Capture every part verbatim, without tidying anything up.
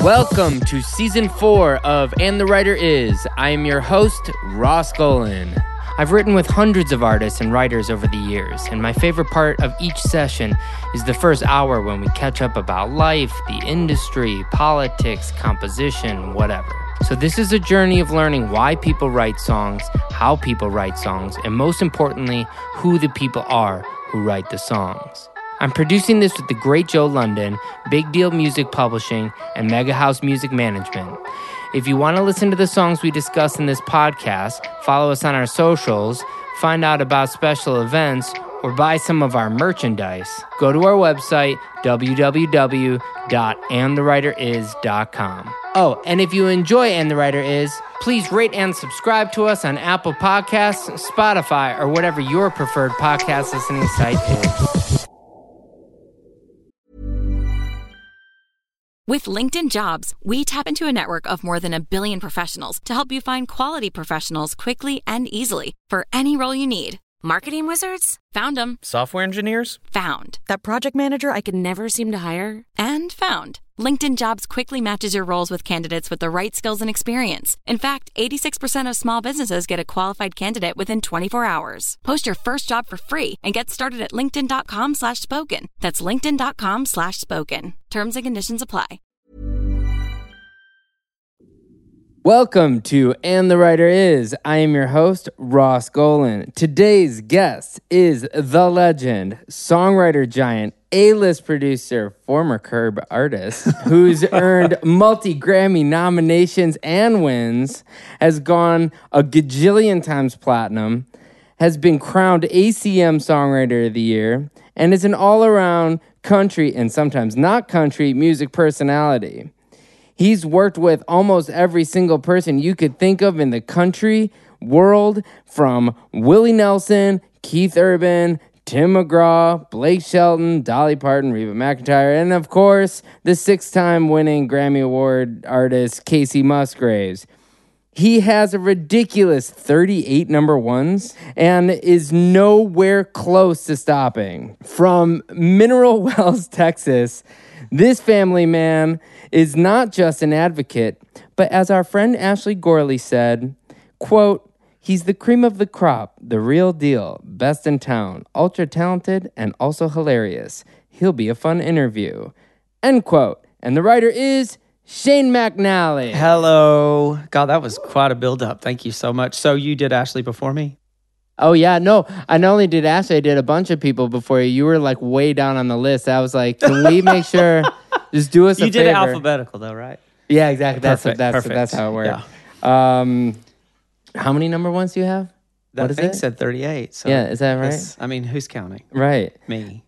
Welcome to season four of And the Writer Is. I am your host, Ross Golan. I've written with hundreds of artists and writers over the years, and my favorite part of each session is the first hour when we catch up about life, the industry, politics, composition, whatever. So this is a journey of learning why people write songs, how people write songs, and most importantly, who the people are who write the songs. I'm producing this with the great Joe London, Big Deal Music Publishing, and Mega House Music Management. If you want to listen to the songs we discuss in this podcast, follow us on our socials, find out about special events, or buy some of our merchandise, go to our website, w w w dot and the writer is dot com. Oh, and if you enjoy And the Writer Is, please rate and subscribe to us on Apple Podcasts, Spotify, or whatever your preferred podcast listening site is. With LinkedIn Jobs, we tap into a network of more than a billion professionals to help you find quality professionals quickly and easily for any role you need. Marketing wizards? Found them. Software engineers? Found. That project manager I could never seem to hire? And found. LinkedIn Jobs quickly matches your roles with candidates with the right skills and experience. In fact, eighty-six percent of small businesses get a qualified candidate within twenty-four hours. Post your first job for free and get started at linkedin.com slash spoken. That's linkedin.com slash spoken. Terms and conditions apply. Welcome to And the Writer Is. I am your host, Ross Golan. Today's guest is the legend, songwriter giant, A-list producer, former Curb artist, who's earned multi-Grammy nominations and wins, has gone a gajillion times platinum, has been crowned A C M Songwriter of the Year, and is an all-around country, and sometimes not country, music personality. He's worked with almost every single person you could think of in the country world, from Willie Nelson, Keith Urban, Tim McGraw, Blake Shelton, Dolly Parton, Reba McEntire, and of course, the six-time winning Grammy Award artist, Kacey Musgraves. He has a ridiculous thirty-eight number ones and is nowhere close to stopping. From Mineral Wells, Texas, this family man is not just an advocate, but as our friend Ashley Gorley said, quote, he's the cream of the crop, the real deal, best in town, ultra talented, and also hilarious. He'll be a fun interview, end quote. And the writer is Shane McNally. Hello. God, that was quite a build-up. Thank you so much. So you did Ashley before me? Oh, yeah, no, I not only did Ashley, I did a bunch of people before you. You were, like, way down on the list. I was like, can we make sure, just do us a You favor. did it alphabetical, though, right? Yeah, exactly. That's Perfect, that's perfect. that's how it works. Yeah. Um, how many number ones do you have? That what is thing it? said thirty-eight. So Yeah, is that right? that's- I mean, who's counting? Right. Me.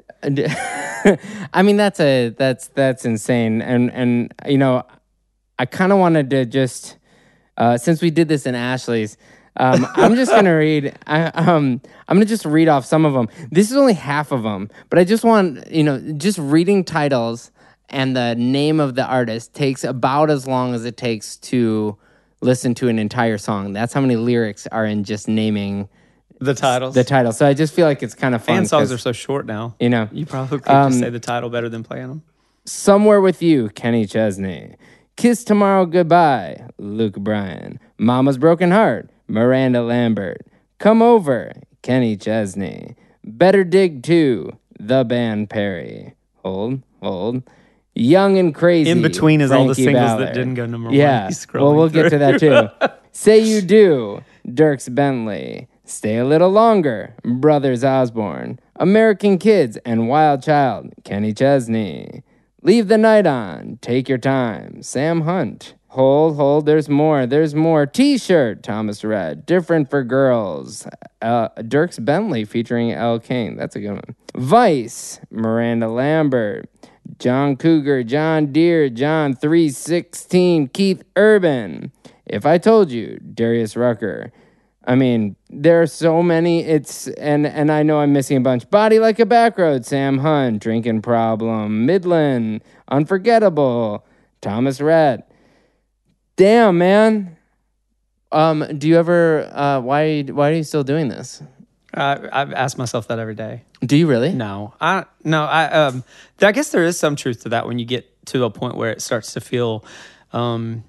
I mean, that's a that's that's insane. And and you know, I kind of wanted to just uh, since we did this in Ashley's. Um, I'm just gonna read. I, um, I'm gonna just read off some of them. This is only half of them, but I just want you know, just reading titles and the name of the artist takes about as long as it takes to listen to an entire song. That's how many lyrics are in just naming The titles. the title. So I just feel like it's kind of fun. And songs 'cause, are so short now. you know, You probably could Um, just say the title better than playing them. Somewhere with You, Kenny Chesney. Kiss Tomorrow Goodbye, Luke Bryan. Mama's Broken Heart, Miranda Lambert. Come Over, Kenny Chesney. Better Dig two, The Band Perry. Hold, hold. Young and Crazy. In between is all the Frankie singles Valli. that didn't go number yeah. one. He's scrolling Well, we'll get to that through. too. Say You Do, Dierks Bentley. Stay a Little Longer, Brothers Osborne. American Kids and Wild Child, Kenny Chesney. Leave the Night On, Take Your Time, Sam Hunt. Hold, hold, there's more, there's more. T-shirt, Thomas Rhett. Different for Girls, uh, Dierks Bentley featuring Elle King. That's a good one. Vice, Miranda Lambert. John Cougar, John Deere, John three sixteen, Keith Urban. If I Told You, Darius Rucker. I mean, there are so many. It's and and I know I'm missing a bunch. Body Like a Backroad, Sam Hunt. Drinking Problem, Midland. Unforgettable, Thomas Rhett. Damn, man. Um, do you ever? Uh, why why are you still doing this? Uh, I've asked myself that every day. Do you really? No, I no, I um, I guess there is some truth to that when you get to a point where it starts to feel, um,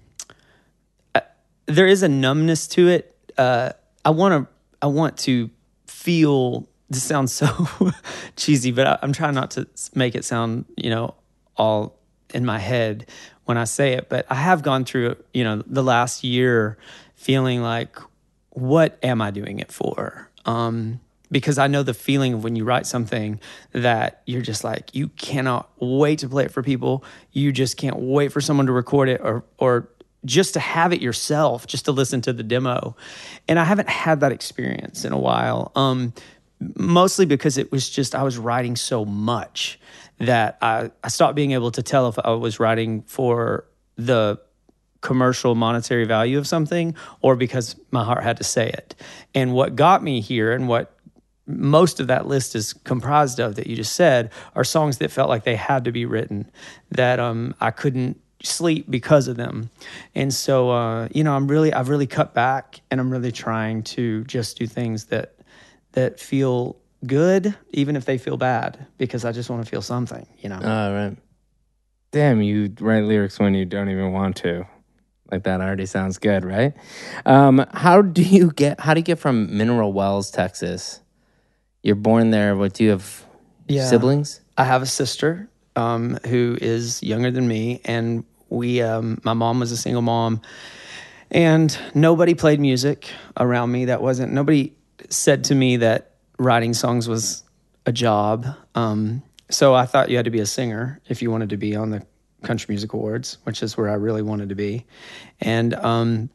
uh, there is a numbness to it. Uh, I want to, I want to feel, this sounds so cheesy, but I, I'm trying not to make it sound, you know, all in my head when I say it, but I have gone through, you know, the last year feeling like, what am I doing it for? Um, because I know the feeling of when you write something that you're just like, you cannot wait to play it for people. You just can't wait for someone to record it or, or just to have it yourself, just to listen to the demo. And I haven't had that experience in a while, um, mostly because it was just, I was writing so much that I, I stopped being able to tell if I was writing for the commercial monetary value of something or because my heart had to say it. And what got me here and what most of that list is comprised of that you just said are songs that felt like they had to be written, that um, I couldn't sleep because of them. And so, uh, you know, I'm really, I've really cut back and I'm really trying to just do things that, that feel good, even if they feel bad, because I just want to feel something, you know? Oh, right. Damn, you write lyrics when you don't even want to. Like that already sounds good, right? Um, how do you get, how do you get from Mineral Wells, Texas? You're born there. What, do you have Yeah. siblings? I have a sister um, who is younger than me, and we, um, my mom was a single mom, and nobody played music around me. That wasn't, nobody said to me that writing songs was a job. Um, so I thought you had to be a singer if you wanted to be on the Country Music Awards, which is where I really wanted to be. And um,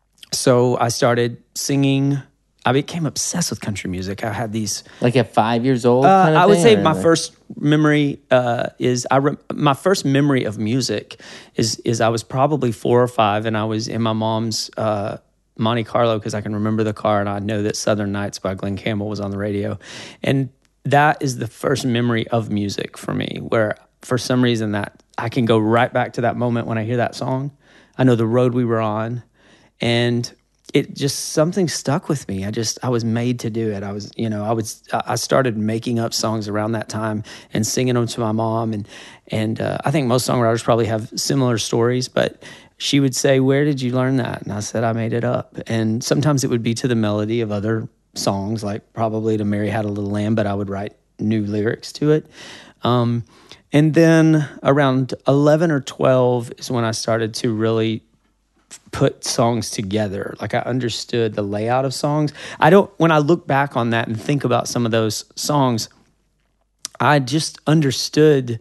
so I started singing. I became obsessed with country music. I had these... Like at five years old? Uh, kind of I would thing, say or my like- first memory uh, is... I re- my first memory of music is is I was probably four or five, and I was in my mom's uh, Monte Carlo, because I can remember the car, and I know that Southern Nights by Glenn Campbell was on the radio. And that is the first memory of music for me, where for some reason that I can go right back to that moment when I hear that song. I know the road we were on, and it just, something stuck with me. I just, I was made to do it. I was, you know, I was, I started making up songs around that time and singing them to my mom. And, and uh, I think most songwriters probably have similar stories, but she would say, "Where did you learn that?" And I said, "I made it up." And sometimes it would be to the melody of other songs, like probably to Mary Had a Little Lamb, but I would write new lyrics to it. Um, and then around eleven or twelve is when I started to really put songs together. Like I understood the layout of songs. I don't, when I look back on that and think about some of those songs, I just understood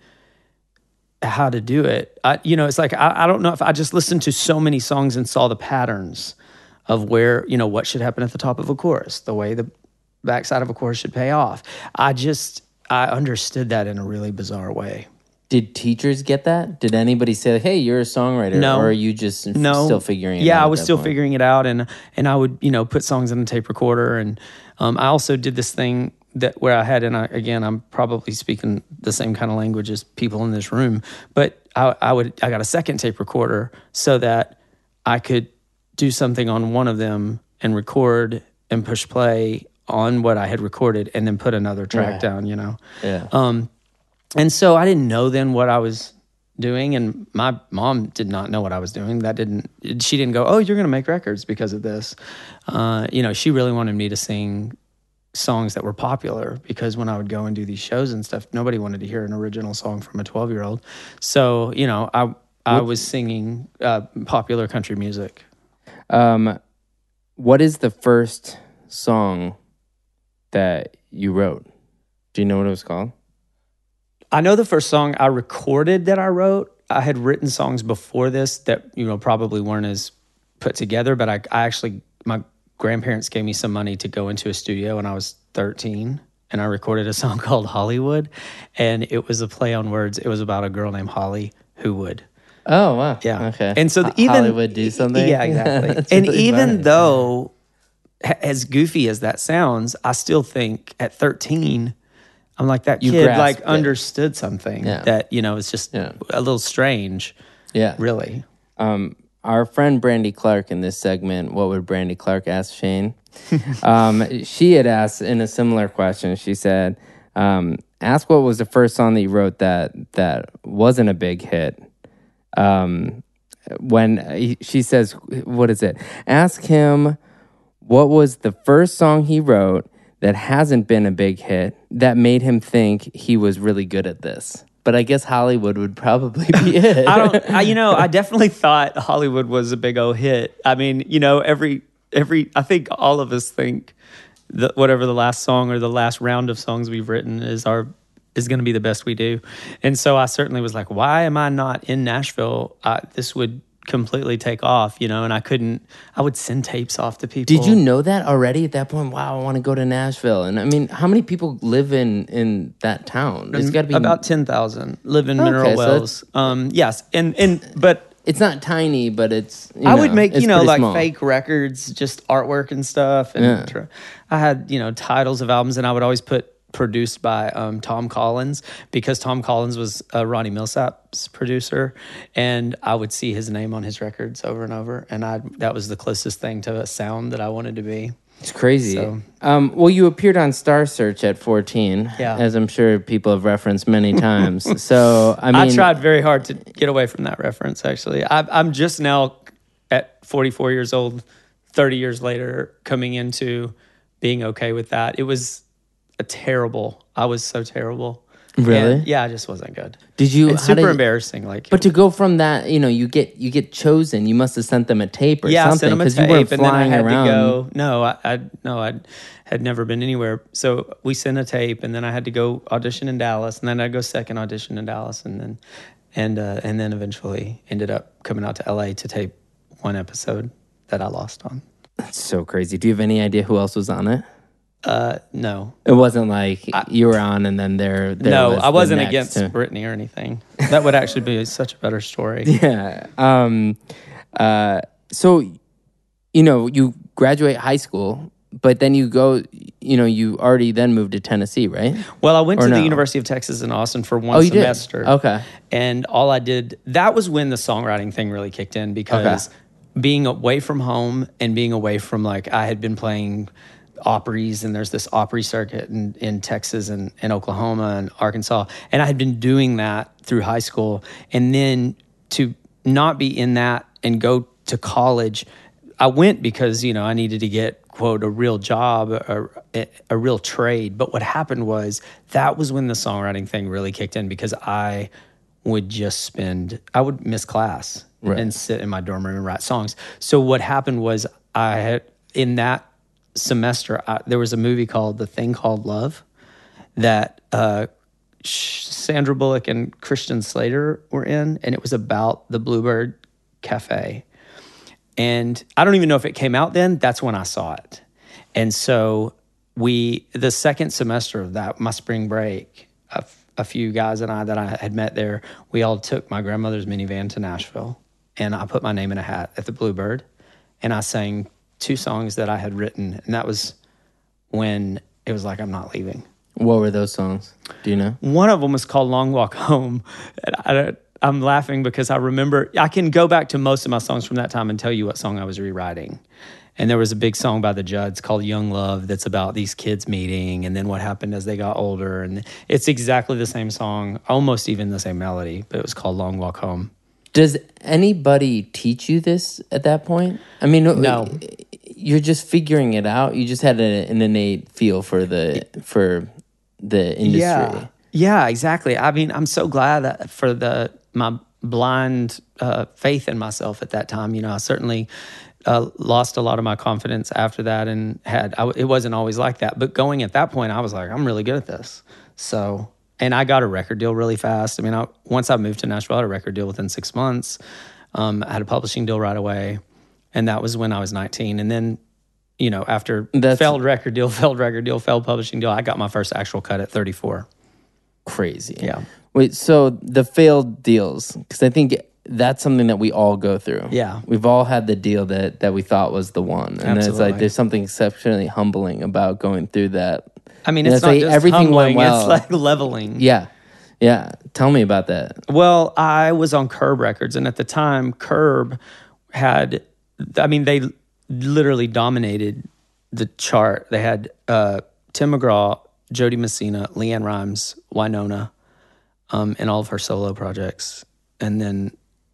how to do it. I, you know, it's like, I, I don't know if I just listened to so many songs and saw the patterns of where, you know, what should happen at the top of a chorus, the way the backside of a chorus should pay off. I just, I understood that in a really bizarre way. Did teachers get that? Did anybody say, like, "Hey, you're a songwriter"? No. Or are you just f- no. still figuring it yeah, out? I at was that still point? figuring it out, and and I would, you know, put songs in a tape recorder, and um, I also did this thing that where I had, and I, again, I'm probably speaking the same kind of language as people in this room, but I, I would, I got a second tape recorder so that I could do something on one of them and record and push play on what I had recorded, and then put another track Right. down, you know. Yeah. Um, and so I didn't know then what I was doing, and my mom did not know what I was doing. That didn't, she didn't go, "Oh, you're going to make records because of this." Uh, you know, she really wanted me to sing songs that were popular, because when I would go and do these shows and stuff, nobody wanted to hear an original song from a twelve-year-old. So, you know, I I was singing uh, popular country music. Um, what is the first song that you wrote? Do you know what it was called? I know the first song I recorded that I wrote. I had written songs before this that, you know, probably weren't as put together, but I, I actually, my grandparents gave me some money to go into a studio when I was thirteen, and I recorded a song called Hollywood, and it was a play on words. It was about a girl named Holly who would. Oh, wow. Yeah. Okay. And so the, Ho- even Hollywood do something? Yeah, exactly. That's And really even funny. though, h- as goofy as that sounds, I still think at thirteen, I'm like, that You kid grasped like it. understood something Yeah. that, you know, it's just Yeah. a little strange, Yeah. really. Um, our friend Brandy Clark in this segment, "What Would Brandy Clark Ask Shane?" um, she had asked in a similar question. She said, um, "Ask what was the first song that you wrote that that wasn't a big hit, um, when he, she says, what is it? Ask him what was the first song he wrote that hasn't been a big hit that made him think he was really good at this. But I guess Hollywood would probably be it. I don't, I, you know, I definitely thought Hollywood was a big old hit. I mean, you know, every, every, I think all of us think that whatever the last song or the last round of songs we've written is our, is going to be the best we do. And so I certainly was like, why am I not in Nashville? I, this would completely take off, you know, and I couldn't, I would send tapes off to people. Did you know that already at that point? Wow, I want to go to Nashville. And I mean, how many people live in, in that town? It's got to be about ten thousand live in Okay, Mineral so Wells. Um, yes. And, and, but it's not tiny, but it's, you I know, would make, it's you know, pretty like small. fake records, just artwork and stuff. And Yeah. tr- I had, you know, titles of albums, and I would always put produced by um, Tom Collins, because Tom Collins was uh, Ronnie Millsap's producer, and I would see his name on his records over and over, and I that was the closest thing to a sound that I wanted to be. It's crazy. So- Um, well, you appeared on Star Search at fourteen, Yeah. as I'm sure people have referenced many times. So, I mean... I tried very hard to get away from that reference, actually. I, I'm just now at forty-four years old, thirty years later, coming into being okay with that. It was a terrible, I was so terrible. Really? And, yeah, I just wasn't good. Did you... It's how super did- embarrassing. Like, But to go from that, you know, you get you get chosen. You must have sent them a tape or yeah, I something sent them a because tape, you weren't and then I flying had around. to go. No, I, I no, I had never been anywhere. So we sent a tape, and then I had to go audition in Dallas, and then I'd go second audition in Dallas, and then and uh, and then eventually ended up coming out to L A to tape one episode that I lost on. That's so crazy. Do you have any idea who else was on it? Uh, no, It wasn't like you were on and then there. there no, was I the wasn't next against to- Britney or anything. That would actually be such a better story. Yeah. Um, uh, so, you know, you graduate high school, but then you go, you know, you already then moved to Tennessee, right? Well, I went Or to no? the University of Texas in Austin for one Oh, you did? semester. Okay. And all I did, that was when the songwriting thing really kicked in, because Okay. being away from home and being away from, like, I had been playing Opries, and there's this Opry circuit in, in Texas and, and Oklahoma and Arkansas. And I had been doing that through high school. And then to not be in that and go to college, I went because, you know, I needed to get, quote, a real job, a, a, a real trade. But what happened was that was when the songwriting thing really kicked in, because I would just spend, I would miss class Right. and sit in my dorm room and write songs. So what happened was I had, in that semester, I, there was a movie called The Thing Called Love that uh, Sandra Bullock and Christian Slater were in, and it was about the Bluebird Cafe. And I don't even know if it came out then. That's when I saw it. And so we, the second semester of that, my spring break, a, f- a few guys and I that I had met there, we all took my grandmother's minivan to Nashville, and I put my name in a hat at the Bluebird, and I sang two songs that I had written, and that was when it was like, I'm not leaving. What were those songs? Do you know? One of them was called Long Walk Home. And I, I'm laughing because I remember, I can go back to most of my songs from that time and tell you what song I was rewriting. And there was a big song by the Judds called Young Love that's about these kids meeting and then what happened as they got older. And it's exactly the same song, almost even the same melody, but it was called Long Walk Home. Does anybody teach you this at that point? I mean, No. You're just figuring it out. You just had a, an innate feel for the for the industry. Yeah, yeah, exactly. I mean, I'm so glad that for the my blind uh, faith in myself at that time. You know, I certainly uh, lost a lot of my confidence after that, and had I, it wasn't always like that. But going at that point, I was like, I'm really good at this. So, and I got a record deal really fast. I mean, I, once I moved to Nashville, I had a record deal within six months. Um, I had a publishing deal right away, and that was when I was nineteen. And then, you know, after That's- failed record deal, failed record deal, failed publishing deal, I got my first actual cut at thirty-four. Crazy. Yeah. Wait, so the failed deals, because I think that's something that we all go through. Yeah. We've all had the deal that, that we thought was the one. And it's Absolutely. like there's something exceptionally humbling about going through that. I mean, You know, it's not like just everything went humbling, well. it's like leveling. Yeah. Yeah. Tell me about that. Well, I was on Curb Records, and at the time, Curb had, I mean, they literally dominated the chart. They had uh, Tim McGraw, Jody Messina, Leanne Rimes, Winona, um, and all of her solo projects. And then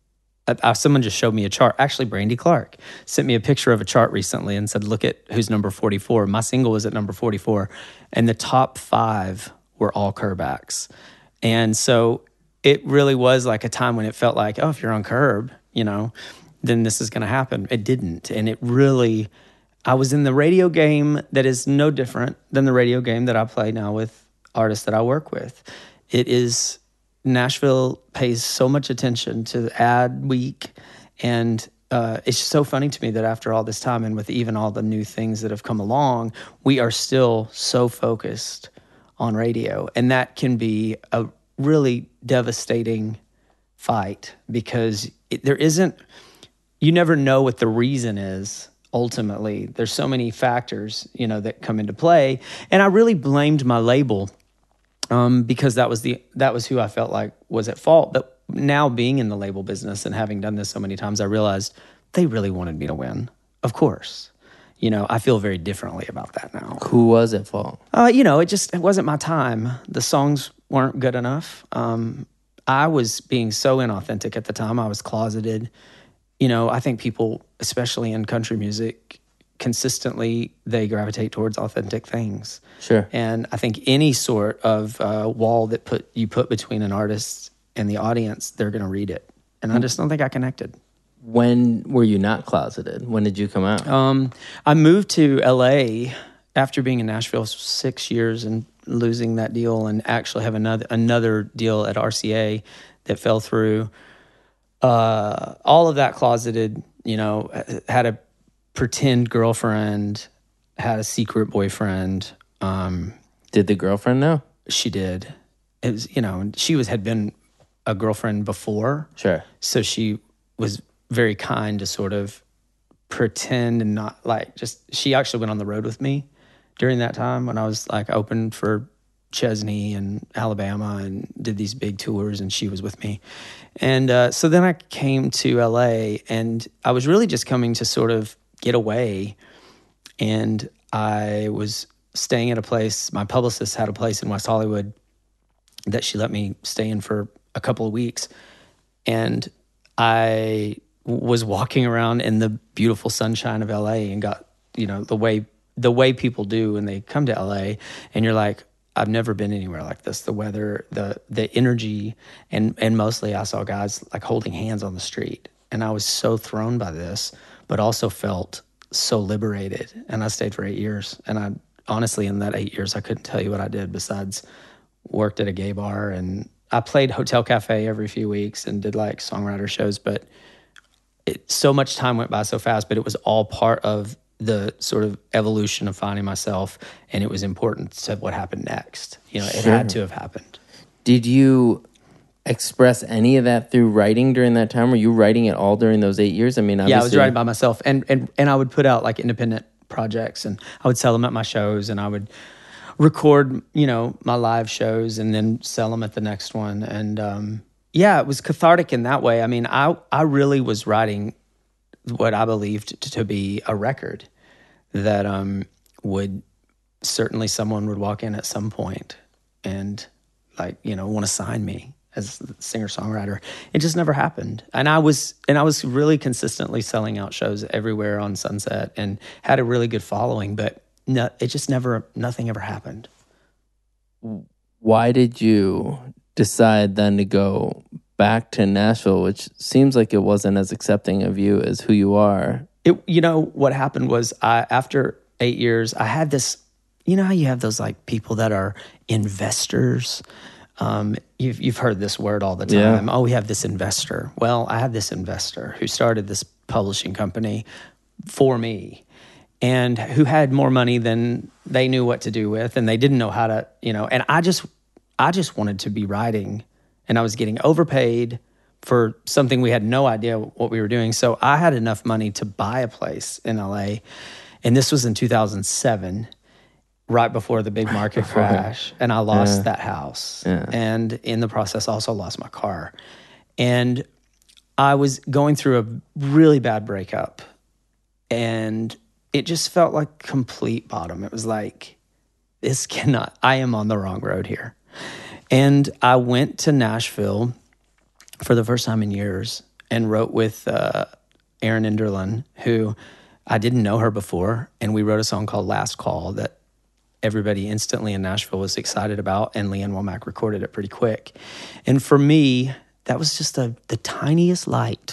I, someone just showed me a chart. Actually, Brandy Clark sent me a picture of a chart recently and said, look at who's number forty-four. My single was at number forty-four, and the top five were all Curb acts. And so it really was like a time when it felt like, oh, if you're on Curb, you know, then this is going to happen. It didn't. And it really, I was in the radio game that is no different than the radio game that I play now with artists that I work with. It is, Nashville pays so much attention to the ad week, and uh, it's just so funny to me that after all this time and with even all the new things that have come along, we are still so focused on radio. And that can be a really devastating fight because it, there isn't, you never know what the reason is. Ultimately, there's so many factors, you know, that come into play. And I really blamed my label um, because that was the that was who I felt like was at fault. But now being in the label business and having done this so many times, I realized they really wanted me to win. Of course. You know, I feel very differently about that now. Who was at fault? Uh, you know, it just, it wasn't my time. The songs weren't good enough. Um, I was being so inauthentic at the time. I was closeted. You know, I think people, especially in country music, consistently, they gravitate towards authentic things. Sure. And I think any sort of uh, wall that put you put between an artist and the audience, they're going to read it. And I just don't think I connected. When were you not closeted? When did you come out? Um, I moved to L A after being in Nashville six years and losing that deal, and actually have another another deal at R C A that fell through. Uh, all of that closeted, you know, had a pretend girlfriend, had a secret boyfriend. Um, did the girlfriend know? She did. It was, you know, she was had been a girlfriend before. Sure. So she was very kind to sort of pretend and not like just, she actually went on the road with me during that time when I was like open for Chesney and Alabama and did these big tours, and she was with me. And uh, so then I came to L A, and I was really just coming to sort of get away. And I was staying at a place, my publicist had a place in West Hollywood that she let me stay in for a couple of weeks. And I was walking around in the beautiful sunshine of L A and got, you know, the way the way people do when they come to L A, and you're like, I've never been anywhere like this. The weather, the the energy, and and mostly I saw guys like holding hands on the street. And I was so thrown by this, but also felt so liberated. And I stayed for eight years. And I honestly, in that eight years, I couldn't tell you what I did besides worked at a gay bar. And I played Hotel Cafe every few weeks and did like songwriter shows. But it, so much time went by so fast, but it was all part of the sort of evolution of finding myself, and it was important to what happened next. You know, it Sure. had to have happened. Did you express any of that through writing during that time? Were you writing it all during those eight years? I mean, obviously... Yeah, I was writing by myself, and and and I would put out like independent projects, and I would sell them at my shows, and I would record, you know, my live shows, and then sell them at the next one. And um, yeah, it was cathartic in that way. I mean, I I really was writing what I believed to be a record that um, would certainly someone would walk in at some point and like, you know, want to sign me as a singer-songwriter. It just never happened. And I was and I was really consistently selling out shows everywhere on Sunset and had a really good following, but no, it just never, nothing ever happened. Why did you decide then to go back to Nashville, which seems like it wasn't as accepting of you as who you are? It, you know, what happened was I, after eight years, I had this, you know how you have those like people that are investors? Um, you've, you've heard this word all the time. Yeah. Oh, we have this investor. Well, I had this investor who started this publishing company for me and who had more money than they knew what to do with, and they didn't know how to, you know, and I just, I just wanted to be writing. And I was getting overpaid for something we had no idea what we were doing. So I had enough money to buy a place in L A. And this was in two thousand seven, right before the big market crash. And I lost yeah. that house. Yeah. And in the process, also lost my car. And I was going through a really bad breakup. And it just felt like complete bottom. It was like, this cannot, I am on the wrong road here. And I went to Nashville for the first time in years, and wrote with uh, Erin Enderlin, who I didn't know her before, and we wrote a song called Last Call that everybody instantly in Nashville was excited about, and Leanne Womack recorded it pretty quick. And for me, that was just a, the tiniest light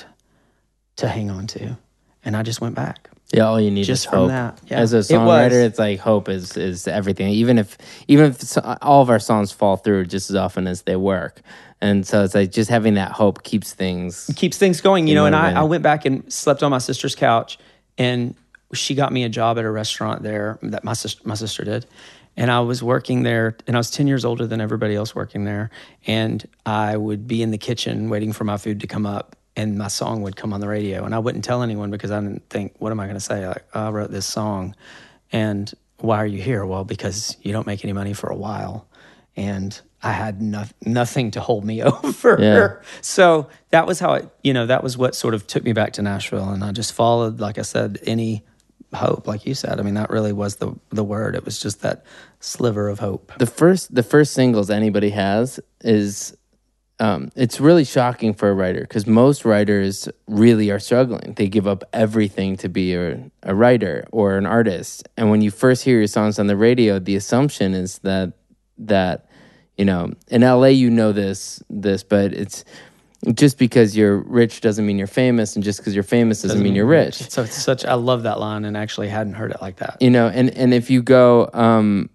to hang on to, and I just went back. Yeah, all you need just is from hope. that. Yeah. As a It songwriter, was. it's like hope is is everything. Even if even if so- all of our songs fall through just as often as they work, and so it's like just having that hope keeps things. keeps things going, you know. And I, motivating. I went back and slept on my sister's couch, and she got me a job at a restaurant there that my sister my sister did, and I was working there, and I was ten years older than everybody else working there, and I would be in the kitchen waiting for my food to come up, and my song would come on the radio, and I wouldn't tell anyone because I didn't think, what am I going to say? Like, oh, I wrote this song, and why are you here? Well, because you don't make any money for a while, and I had no, nothing to hold me over. Yeah. So that was how it, you know, that was what sort of took me back to Nashville, and I just followed, like I said, any hope, like you said. I mean, that really was the the word. It was just that sliver of hope. The first the first singles anybody has is um, it's really shocking for a writer because most writers really are struggling. They give up everything to be a, a writer or an artist, and when you first hear your songs on the radio, the assumption is that that you know in L A you know this this, but it's just because you're rich doesn't mean you're famous, and just because you're famous doesn't, doesn't mean you're rich. So it's such, I love that line, and actually hadn't heard it like that. You know, and, and if you go, um,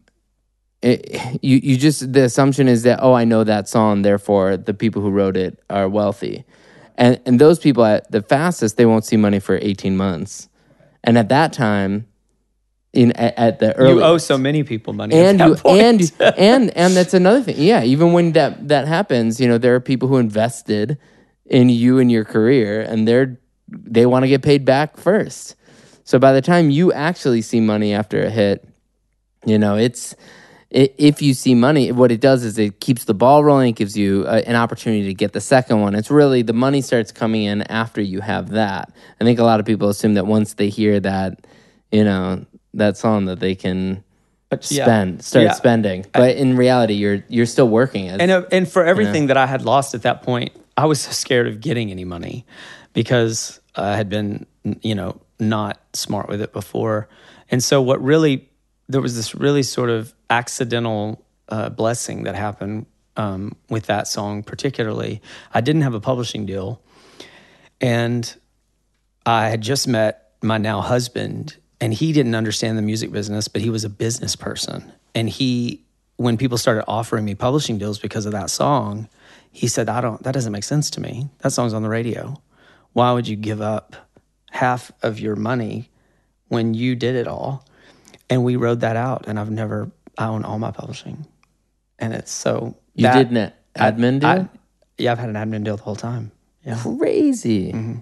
it, you you just the assumption is that oh, I know that song, therefore the people who wrote it are wealthy, and and those people at the fastest they won't see money for eighteen months, and at that time, in at, at the early you owe so many people money, and at you that point. and and and that's another thing. Yeah, even when that that happens, you know, there are people who invested in you and your career, and they're they want to get paid back first. So by the time you actually see money after a hit, you know, it's it, if you see money, what it does is it keeps the ball rolling. It gives you a, an opportunity to get the second one. It's really the money starts coming in after you have that. I think a lot of people assume that once they hear that, you know, that song that they can But, yeah. spend, start Yeah. spending. But in reality, you're you're still working. As, And uh, and for everything you know. that I had lost at that point, I was so scared of getting any money because I had been, you know, not smart with it before. And so what really, there was this really sort of accidental uh, blessing that happened um, with that song particularly. I didn't have a publishing deal, and I had just met my now husband, and he didn't understand the music business, but he was a business person. And he, when people started offering me publishing deals because of that song, he said, I don't, that doesn't make sense to me. That song's on the radio. Why would you give up half of your money when you did it all? And we rode that out, and I've never, I own all my publishing. And it's so. you that- did an admin deal? I, yeah, I've had an admin deal the whole time. Yeah. Crazy. Mm-hmm.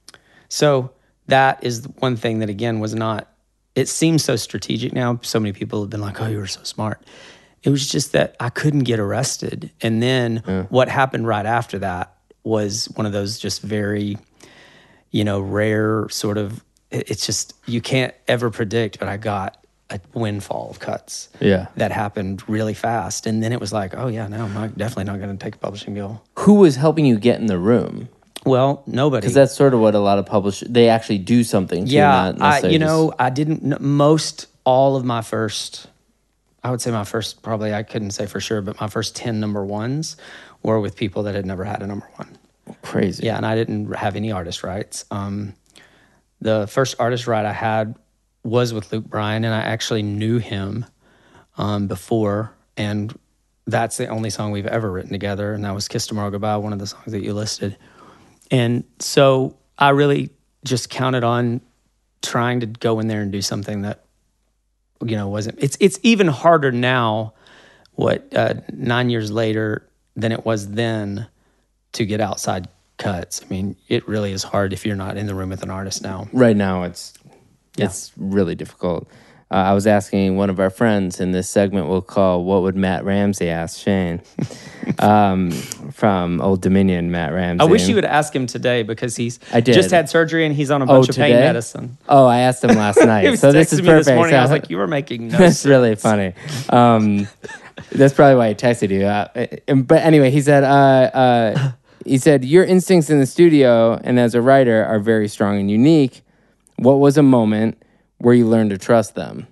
So that is one thing that, again, was not, it seems so strategic now. So many people have been like, oh, you were so smart. It was just that I couldn't get arrested. And then Yeah. what happened right after that was one of those just very, you know, rare sort of, it- it's just, you can't ever predict, but I got a windfall of cuts Yeah. that happened really fast. And then it was like, oh yeah, no, I'm not, definitely not going to take a publishing deal. Who was helping you get in the room? Well, nobody. Because that's sort of what a lot of publishers, they actually do something to Yeah, not I, necessarily you know, just- I didn't, kn- most, all of my first, I would say my first, probably, I couldn't say for sure, but my first ten number ones were with people that had never had a number one. crazy. Yeah, and I didn't have any artist rights. Um, the first artist right I had was with Luke Bryan, and I actually knew him um, before, and that's the only song we've ever written together, and that was Kiss Tomorrow Goodbye, one of the songs that you listed. And so I really just counted on trying to go in there and do something that, you know, wasn't, it's it's even harder now, what, uh, nine years later than it was then to get outside cuts. I mean, it really is hard if you're not in the room with an artist now. Right now, it's Yeah. it's really difficult. Uh, I was asking one of our friends in this segment we'll call "What Would Matt Ramsey Ask Shane?" um, from Old Dominion, Matt Ramsey. I wish you would ask him today because he's I did. just had surgery and he's on a Oh, bunch of pain today? medicine. Oh, I asked him last He night, was so this is texting me perfect. this morning. I was So- like, you were making no That's sense. really funny. Um, that's probably why he texted you. Uh, but anyway, he said uh, uh, he said, your instincts in the studio and as a writer are very strong and unique. What was a moment where you learned to trust them?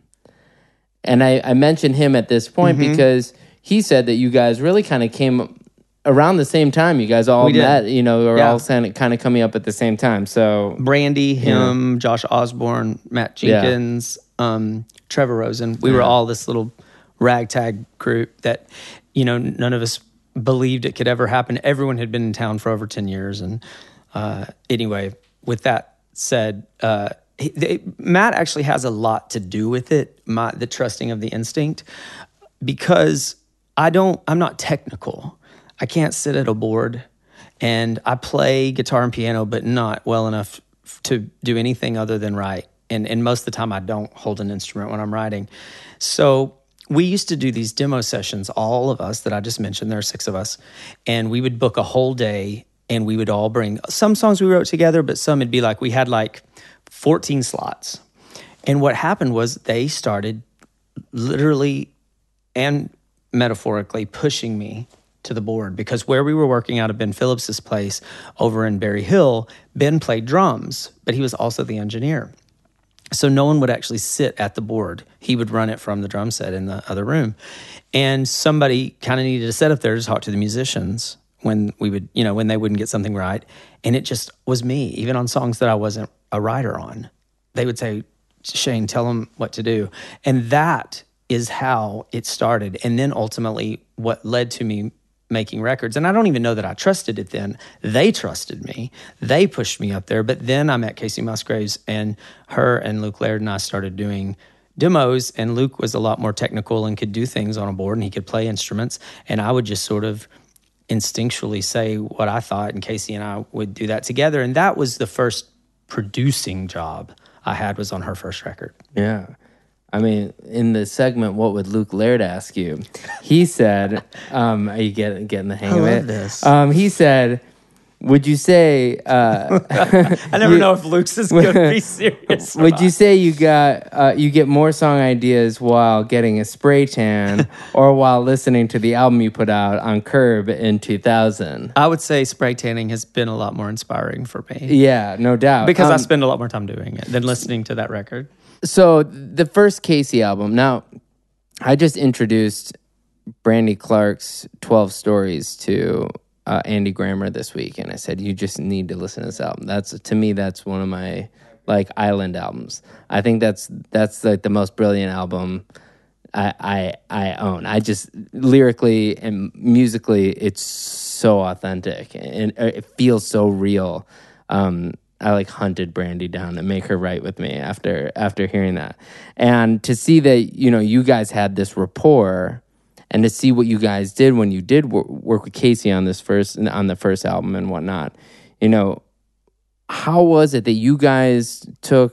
And I, I mentioned him at this point mm-hmm. because he said that you guys really kind of came around the same time. You guys all met, you know, or yeah. all kind of coming up at the same time. So Brandy, him, yeah. Josh Osborne, Matt Jenkins, yeah. um, Trevor Rosen. We yeah. were all this little ragtag group that, you know, none of us believed it could ever happen. Everyone had been in town for over ten years. And uh, anyway, with that said, uh, he, they, Matt actually has a lot to do with it, my, the trusting of the instinct, because I don't, I'm not technical. I can't sit at a board, and I play guitar and piano, but not well enough to do anything other than write. And, and most of the time I don't hold an instrument when I'm writing. So we used to do these demo sessions, all of us that I just mentioned, there are six of us, and we would book a whole day, and we would all bring some songs we wrote together, but some it'd be like, we had like fourteen slots. And what happened was they started literally and metaphorically pushing me to the board, because where we were working out of Ben Phillips's place over in Berry Hill, Ben played drums, but he was also the engineer. So no one would actually sit at the board. He would run it from the drum set in the other room. And somebody kind of needed to sit up there to talk to the musicians when we would, you know, when they wouldn't get something right. And it just was me, even on songs that I wasn't a writer on. They would say, Shane, tell them what to do. And that is how it started. And then ultimately what led to me making records. And I don't even know that I trusted it then. They trusted me. They pushed me up there. But then I met Casey Musgraves, and her and Luke Laird and I started doing demos, and Luke was a lot more technical and could do things on a board, and he could play instruments. And I would just sort of instinctually say what I thought, and Casey and I would do that together. And that was the first producing job I had, was on her first record. Yeah. I mean, in the segment, what would Luke Laird ask you? He said, um, are you getting, getting the hang I of love it? This. Um, he said, would you say... Uh, I never you, know if Luke's is going to be serious. Would not. you say you got uh, you get more song ideas while getting a spray tan or while listening to the album you put out on Curb in two thousand? I would say spray tanning has been a lot more inspiring for me. Yeah, no doubt. Because um, I spend a lot more time doing it than listening to that record. So the first Casey album, now I just introduced Brandy Clark's twelve Stories to uh, Andy Grammer this week, and I said, you just need to listen to this album. That's, to me, that's one of my like island albums. I think that's that's like the most brilliant album I I, I own. I just, lyrically and musically, it's so authentic, and it feels so real. Um, I like hunted Brandy down to make her write with me after after hearing that. And to see that, you know, you guys had this rapport, and to see what you guys did when you did work, work with Casey on this first on the first album and whatnot, you know, how was it that you guys took,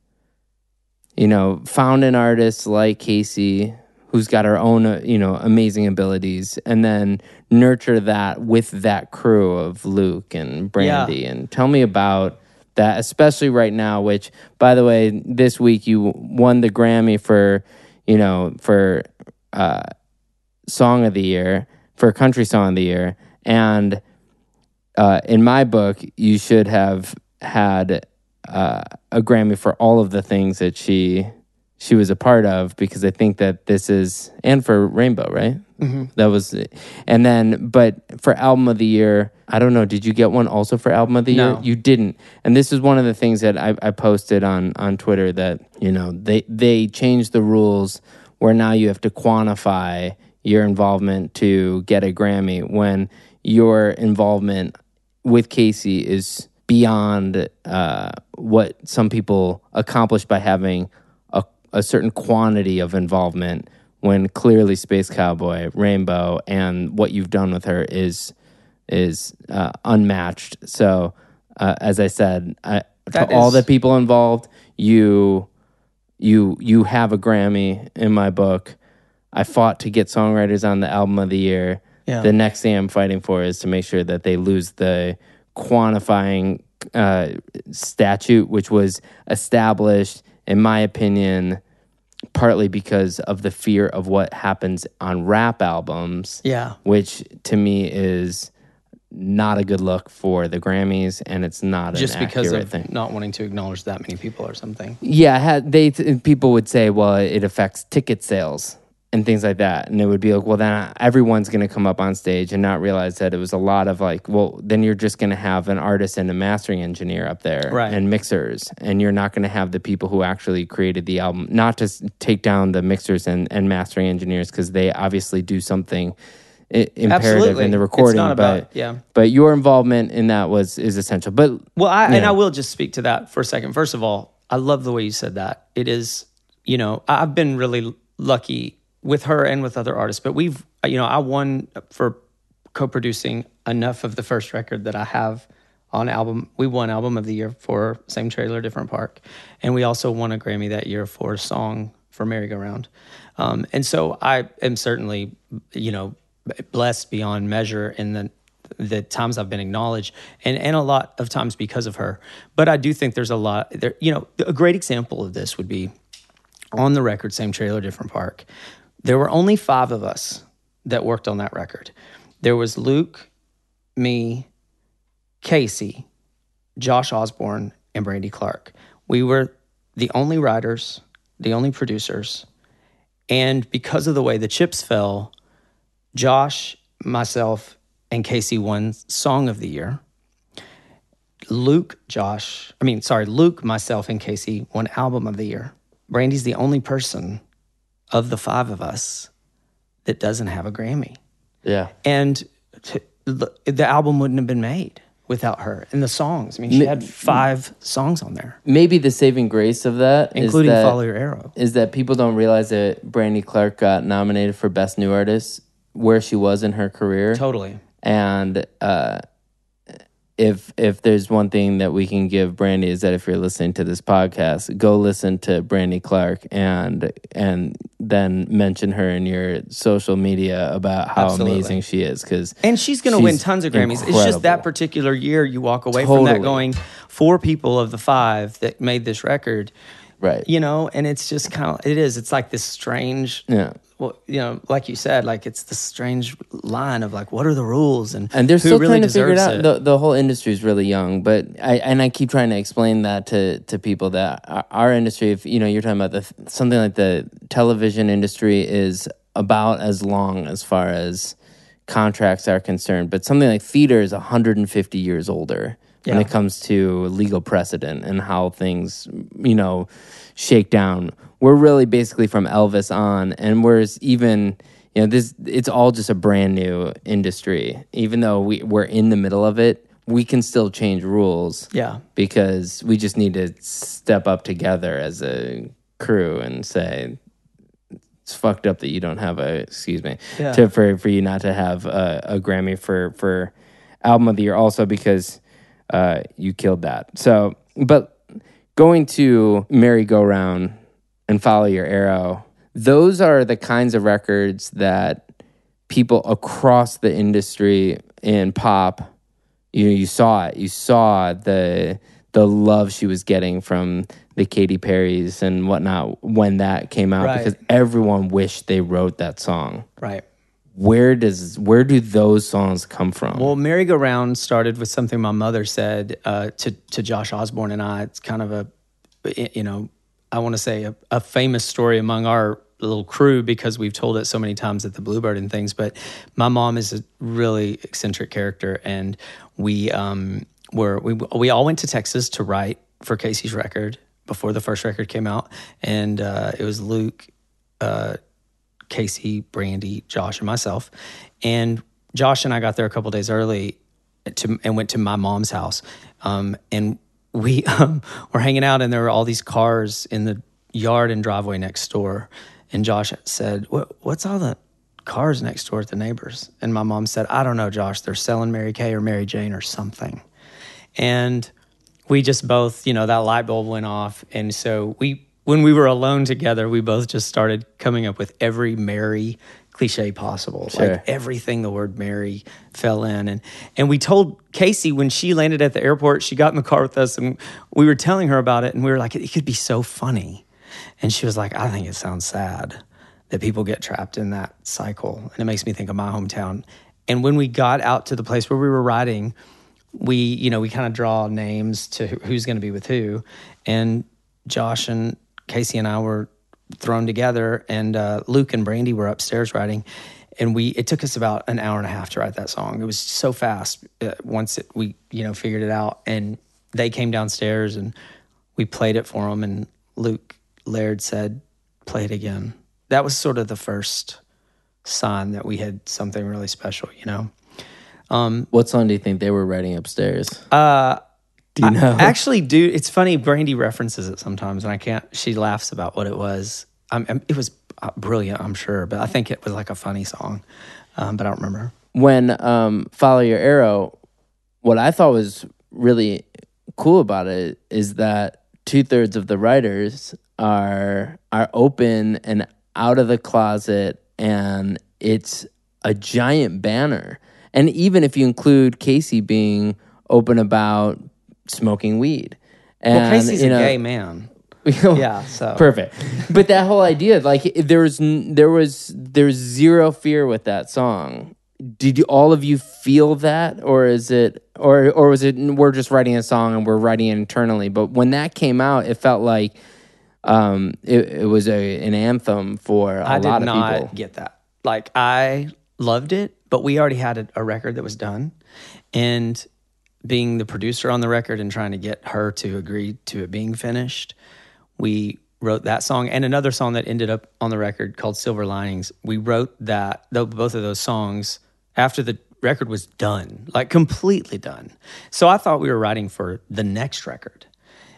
you know, found an artist like Casey who's got her own, uh, you know, amazing abilities, and then nurture that with that crew of Luke and Brandy? Yeah. And tell me about that, especially right now, which, by the way, this week you won the Grammy for, you know, for uh, Song of the Year, for Country Song of the Year. And uh, in my book, you should have had uh, a Grammy for all of the things that she she was a part of, because I think that this is, and for Rainbow, right? Mm-hmm. That was, and then, but for Album of the Year, I don't know, did you get one also for Album of the No. Year? You didn't. And this is one of the things that I, I posted on, on Twitter, that, you know, they, they changed the rules where now you have to quantify your involvement to get a Grammy, when your involvement with Casey is beyond uh, what some people accomplish by having a, a certain quantity of involvement, when clearly Space Cowboy, Rainbow, and what you've done with her is is uh, unmatched. So, uh, as I said, I, to is... all the people involved, you you you have a Grammy in my book. I fought to get songwriters on the Album of the Year. Yeah. The next thing I'm fighting for is to make sure that they lose the quantifying uh, statute, which was established, in my opinion, partly because of the fear of what happens on rap albums. Yeah. Which to me is not a good look for the Grammys, and it's not just an because accurate of thing. not wanting to acknowledge that many people or something. Yeah, had, they people would say, well, it affects ticket sales and things like that, and it would be like, well, then everyone's going to come up on stage and not realize that it was a lot of like, well, then you're just going to have an artist and a mastering engineer up there, right, and mixers, and you're not going to have the people who actually created the album. Not to take down the mixers and, and mastering engineers, because they obviously do something I- imperative Absolutely. in the recording, it's not but about, yeah. but your involvement in that was is essential. But well, I, yeah. and I will just speak to that for a second. First of all, I love the way you said that. It is, you know, I've been really lucky with her and with other artists, but we've, you know, I won for co-producing enough of the first record that I have on album. We won Album of the Year for Same Trailer, Different Park, and we also won a Grammy that year for a song for Merry Go Round. Um, and so I am certainly, you know, blessed beyond measure in the the times I've been acknowledged, and, and a lot of times because of her. But I do think there's a lot there. You know, a great example of this would be on the record, Same Trailer, Different Park. There were only five of us that worked on that record. There was Luke, me, Casey, Josh Osborne, and Brandy Clark. We were the only writers, the only producers, and because of the way the chips fell, Josh, myself, and Casey won Song of the Year. Luke, Josh, I mean, sorry, Luke, myself, and Casey won Album of the Year. Brandy's the only person of the five of us that doesn't have a Grammy. Yeah. And t- the, the album wouldn't have been made without her. And the songs, I mean, she had five songs on there. Maybe the saving grace of that, including is that, Follow Your Arrow, is that people don't realize that Brandy Clark got nominated for Best New Artist where she was in her career. Totally. And uh, if if there's one thing that we can give Brandy, is that if you're listening to this podcast, go listen to Brandy Clark and and then mention her in your social media about how Absolutely. amazing she is. Cause and she's going to win tons of Grammys. Incredible. It's just that particular year you walk away Totally. from that going, four people of the five that made this record, right? You know, and it's just kind of, it is, it's like this strange, yeah. Well, you know, like you said, like it's the strange line of like, what are the rules, and and they're who still really trying to figure it deserves out. it? The, the whole industry is really young, but I and I keep trying to explain that to to people that our, our industry, if you know, you're talking about the something like the television industry is about as long as far as contracts are concerned, but something like theater is one hundred fifty years older Yeah. when it comes to legal precedent and how things, you know, shake down. We're really basically from Elvis on, and whereas even, you know, this, it's all just a brand new industry. Even though we, we're in the middle of it, we can still change rules. Yeah. Because we just need to step up together as a crew and say, it's fucked up that you don't have a, excuse me, Yeah. to, for, for you not to have a, a Grammy for, for Album of the Year, also because uh, you killed that. So, but going to Merry Go Round and Follow Your Arrow, those are the kinds of records that people across the industry in pop, you know, you saw it. You saw the the love she was getting from the Katy Perrys and whatnot when that came out, Right. because everyone wished they wrote that song. Right. Where does where do those songs come from? Well, Merry Go Round started with something my mother said uh, to to Josh Osborne and I. It's kind of a, you know, I want to say a, a famous story among our little crew because we've told it so many times at the Bluebird and things. But my mom is a really eccentric character, and we um were we we all went to Texas to write for Casey's record before the first record came out, and uh, it was Luke, uh, Casey, Brandy, Josh, and myself. And Josh and I got there a couple days early to, and went to my mom's house. Um, and we um, were hanging out, and there were all these cars in the yard and driveway next door. And Josh said, what, what's all the cars next door at the neighbors? And my mom said, I don't know, Josh, they're selling Mary Kay or Mary Jane or something. And we just both, you know, that light bulb went off. And so we, when we were alone together, we both just started coming up with every Mary cliche possible. Sure. Like everything the word Mary fell in. And and we told Casey when she landed at the airport, she got in the car with us and we were telling her about it. And we were like, it could be so funny. And she was like, I think it sounds sad that people get trapped in that cycle. And it makes me think of my hometown. And when we got out to the place where we were writing, we, you know, we kind of draw names to who's going to be with who. And Josh and Casey and I were thrown together, and uh, Luke and Brandy were upstairs writing. And we, it took us about an hour and a half to write that song. It was so fast uh, once it, we, you know, figured it out. And they came downstairs and we played it for them. And Luke Laird said, "Play it again." That was sort of the first sign that we had something really special, you know? Um, what song do you think they were writing upstairs? Uh, do you know? I actually do. It's funny. Brandy references it sometimes, and I can't. She laughs about what it was. Um, it was brilliant, I'm sure, but I think it was like a funny song, um, but I don't remember. When um, Follow Your Arrow, what I thought was really cool about it is that two thirds of the writers are are open and out of the closet, and it's a giant banner. And even if you include Casey being open about smoking weed. And, well, Casey's you a know, gay man. Yeah, so. Perfect. But that whole idea, like there was, there was, there's zero fear with that song. Did you, all of you feel that? Or is it, or, or was it, we're just writing a song and we're writing it internally? But when that came out, it felt like um, it, it was a, an anthem for a I lot did of not people. Get that. Like I loved it, but we already had a, a record that was done. And being the producer on the record and trying to get her to agree to it being finished, we wrote that song and another song that ended up on the record called Silver Linings. We wrote that, both of those songs, after the record was done, like completely done. So I thought we were writing for the next record.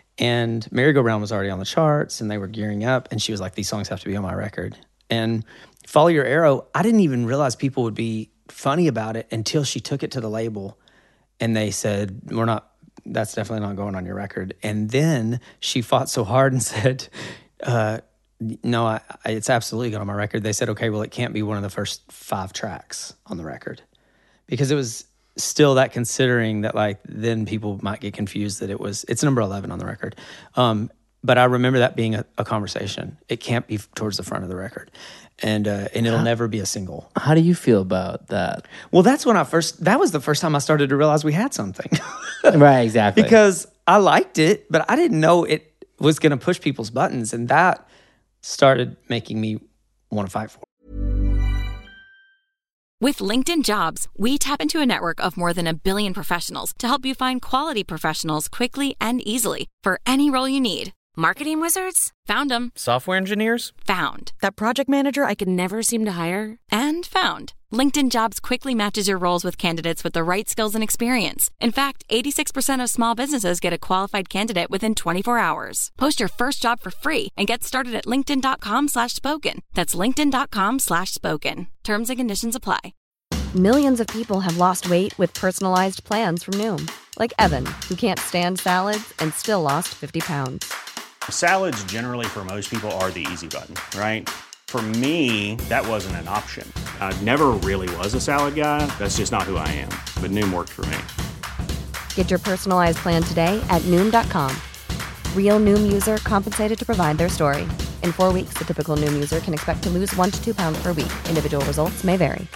And Merry Go Round was already on the charts and they were gearing up, and she was like, these songs have to be on my record. And Follow Your Arrow, I didn't even realize people would be funny about it until she took it to the label and they said, we're not, that's definitely not going on your record. And then she fought so hard and said, uh, no, I, I, it's absolutely going on my record. They said, okay, well, it can't be one of the first five tracks on the record. Because it was still that, considering that, like, then people might get confused that it was, it's number eleven on the record. Um, but I remember that being a, a conversation. It can't be towards the front of the record. And uh, and it'll how, never be a single. How do you feel about that? Well, that's when I first, that was the first time I started to realize we had something. Right, exactly. Because I liked it, but I didn't know it was going to push people's buttons. And that started making me want to fight for it. With LinkedIn Jobs, we tap into a network of more than a billion professionals to help you find quality professionals quickly and easily for any role you need. Marketing wizards? Found them. Software engineers? Found. That project manager I could never seem to hire? And found. LinkedIn Jobs quickly matches your roles with candidates with the right skills and experience. In fact, eighty-six percent of small businesses get a qualified candidate within twenty-four hours. Post your first job for free and get started at linkedin.com slash spoken. That's linkedin.com slash spoken. Terms and conditions apply. Millions of people have lost weight with personalized plans from Noom. Like Evan, who can't stand salads and still lost fifty pounds. Salads generally for most people are the easy button, right? For me, that wasn't an option. I never really was a salad guy. That's just not who I am. But Noom worked for me. Get your personalized plan today at Noom dot com. Real Noom user compensated to provide their story. In four weeks, the typical Noom user can expect to lose one to two pounds per week. Individual results may vary.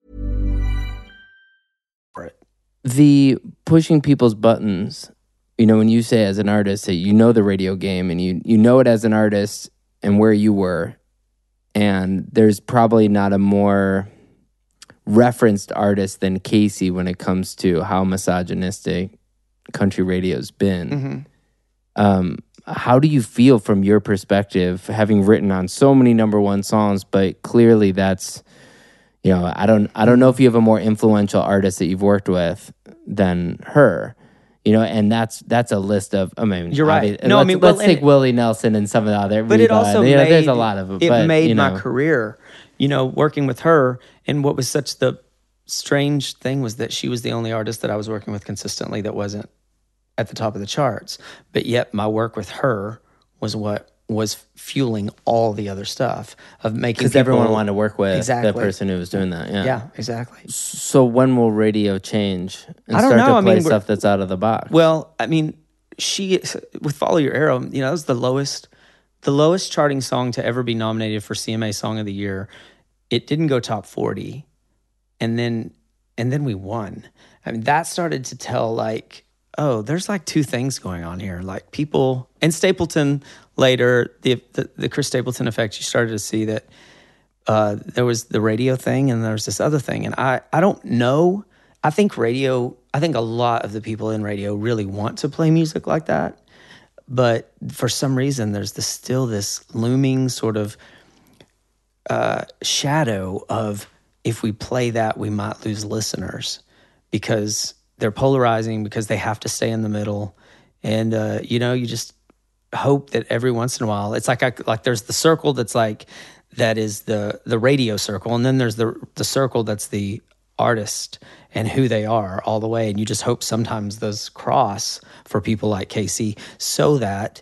The pushing people's buttons, you know, when you say as an artist that you know the radio game and you you know it as an artist and where you were, and there's probably not a more referenced artist than Casey when it comes to how misogynistic country radio's been. Mm-hmm. Um, how do you feel from your perspective, having written on so many number one songs, but clearly that's, you know, I don't I don't know if you have a more influential artist that you've worked with than her. You know, and that's that's a list of. I mean, you're right. No, let's, I mean, let's well, take Willie Nelson and some of the other. But Reba, it also you know, made, there's a lot of them. It but, made you know. my career. You know, working with her, and what was such the strange thing was that she was the only artist that I was working with consistently that wasn't at the top of the charts. But yet, my work with her was what was fueling all the other stuff of making. Because everyone wanted to work with exactly. the person who was doing that. Yeah, yeah, exactly. So when will radio change and I don't start know. to play I mean, stuff that's out of the box? Well, I mean, she with Follow Your Arrow, you know, that was the lowest, the lowest charting song to ever be nominated for C M A Song of the Year. It didn't go top forty, and then and then we won. I mean, that started to tell like, oh, there's like two things going on here. Like people, and Stapleton later, the the, the Chris Stapleton effect, you started to see that uh, there was the radio thing and there was this other thing. And I, I don't know. I think radio, I think a lot of the people in radio really want to play music like that. But for some reason, there's this, still this looming sort of uh, shadow of if we play that, we might lose listeners because they're polarizing, because they have to stay in the middle. And, uh, you know, you just hope that every once in a while, it's like I, like there's the circle that's like, that is the the radio circle. And then there's the the circle that's the artist and who they are all the way. And you just hope sometimes those cross for people like Casey so that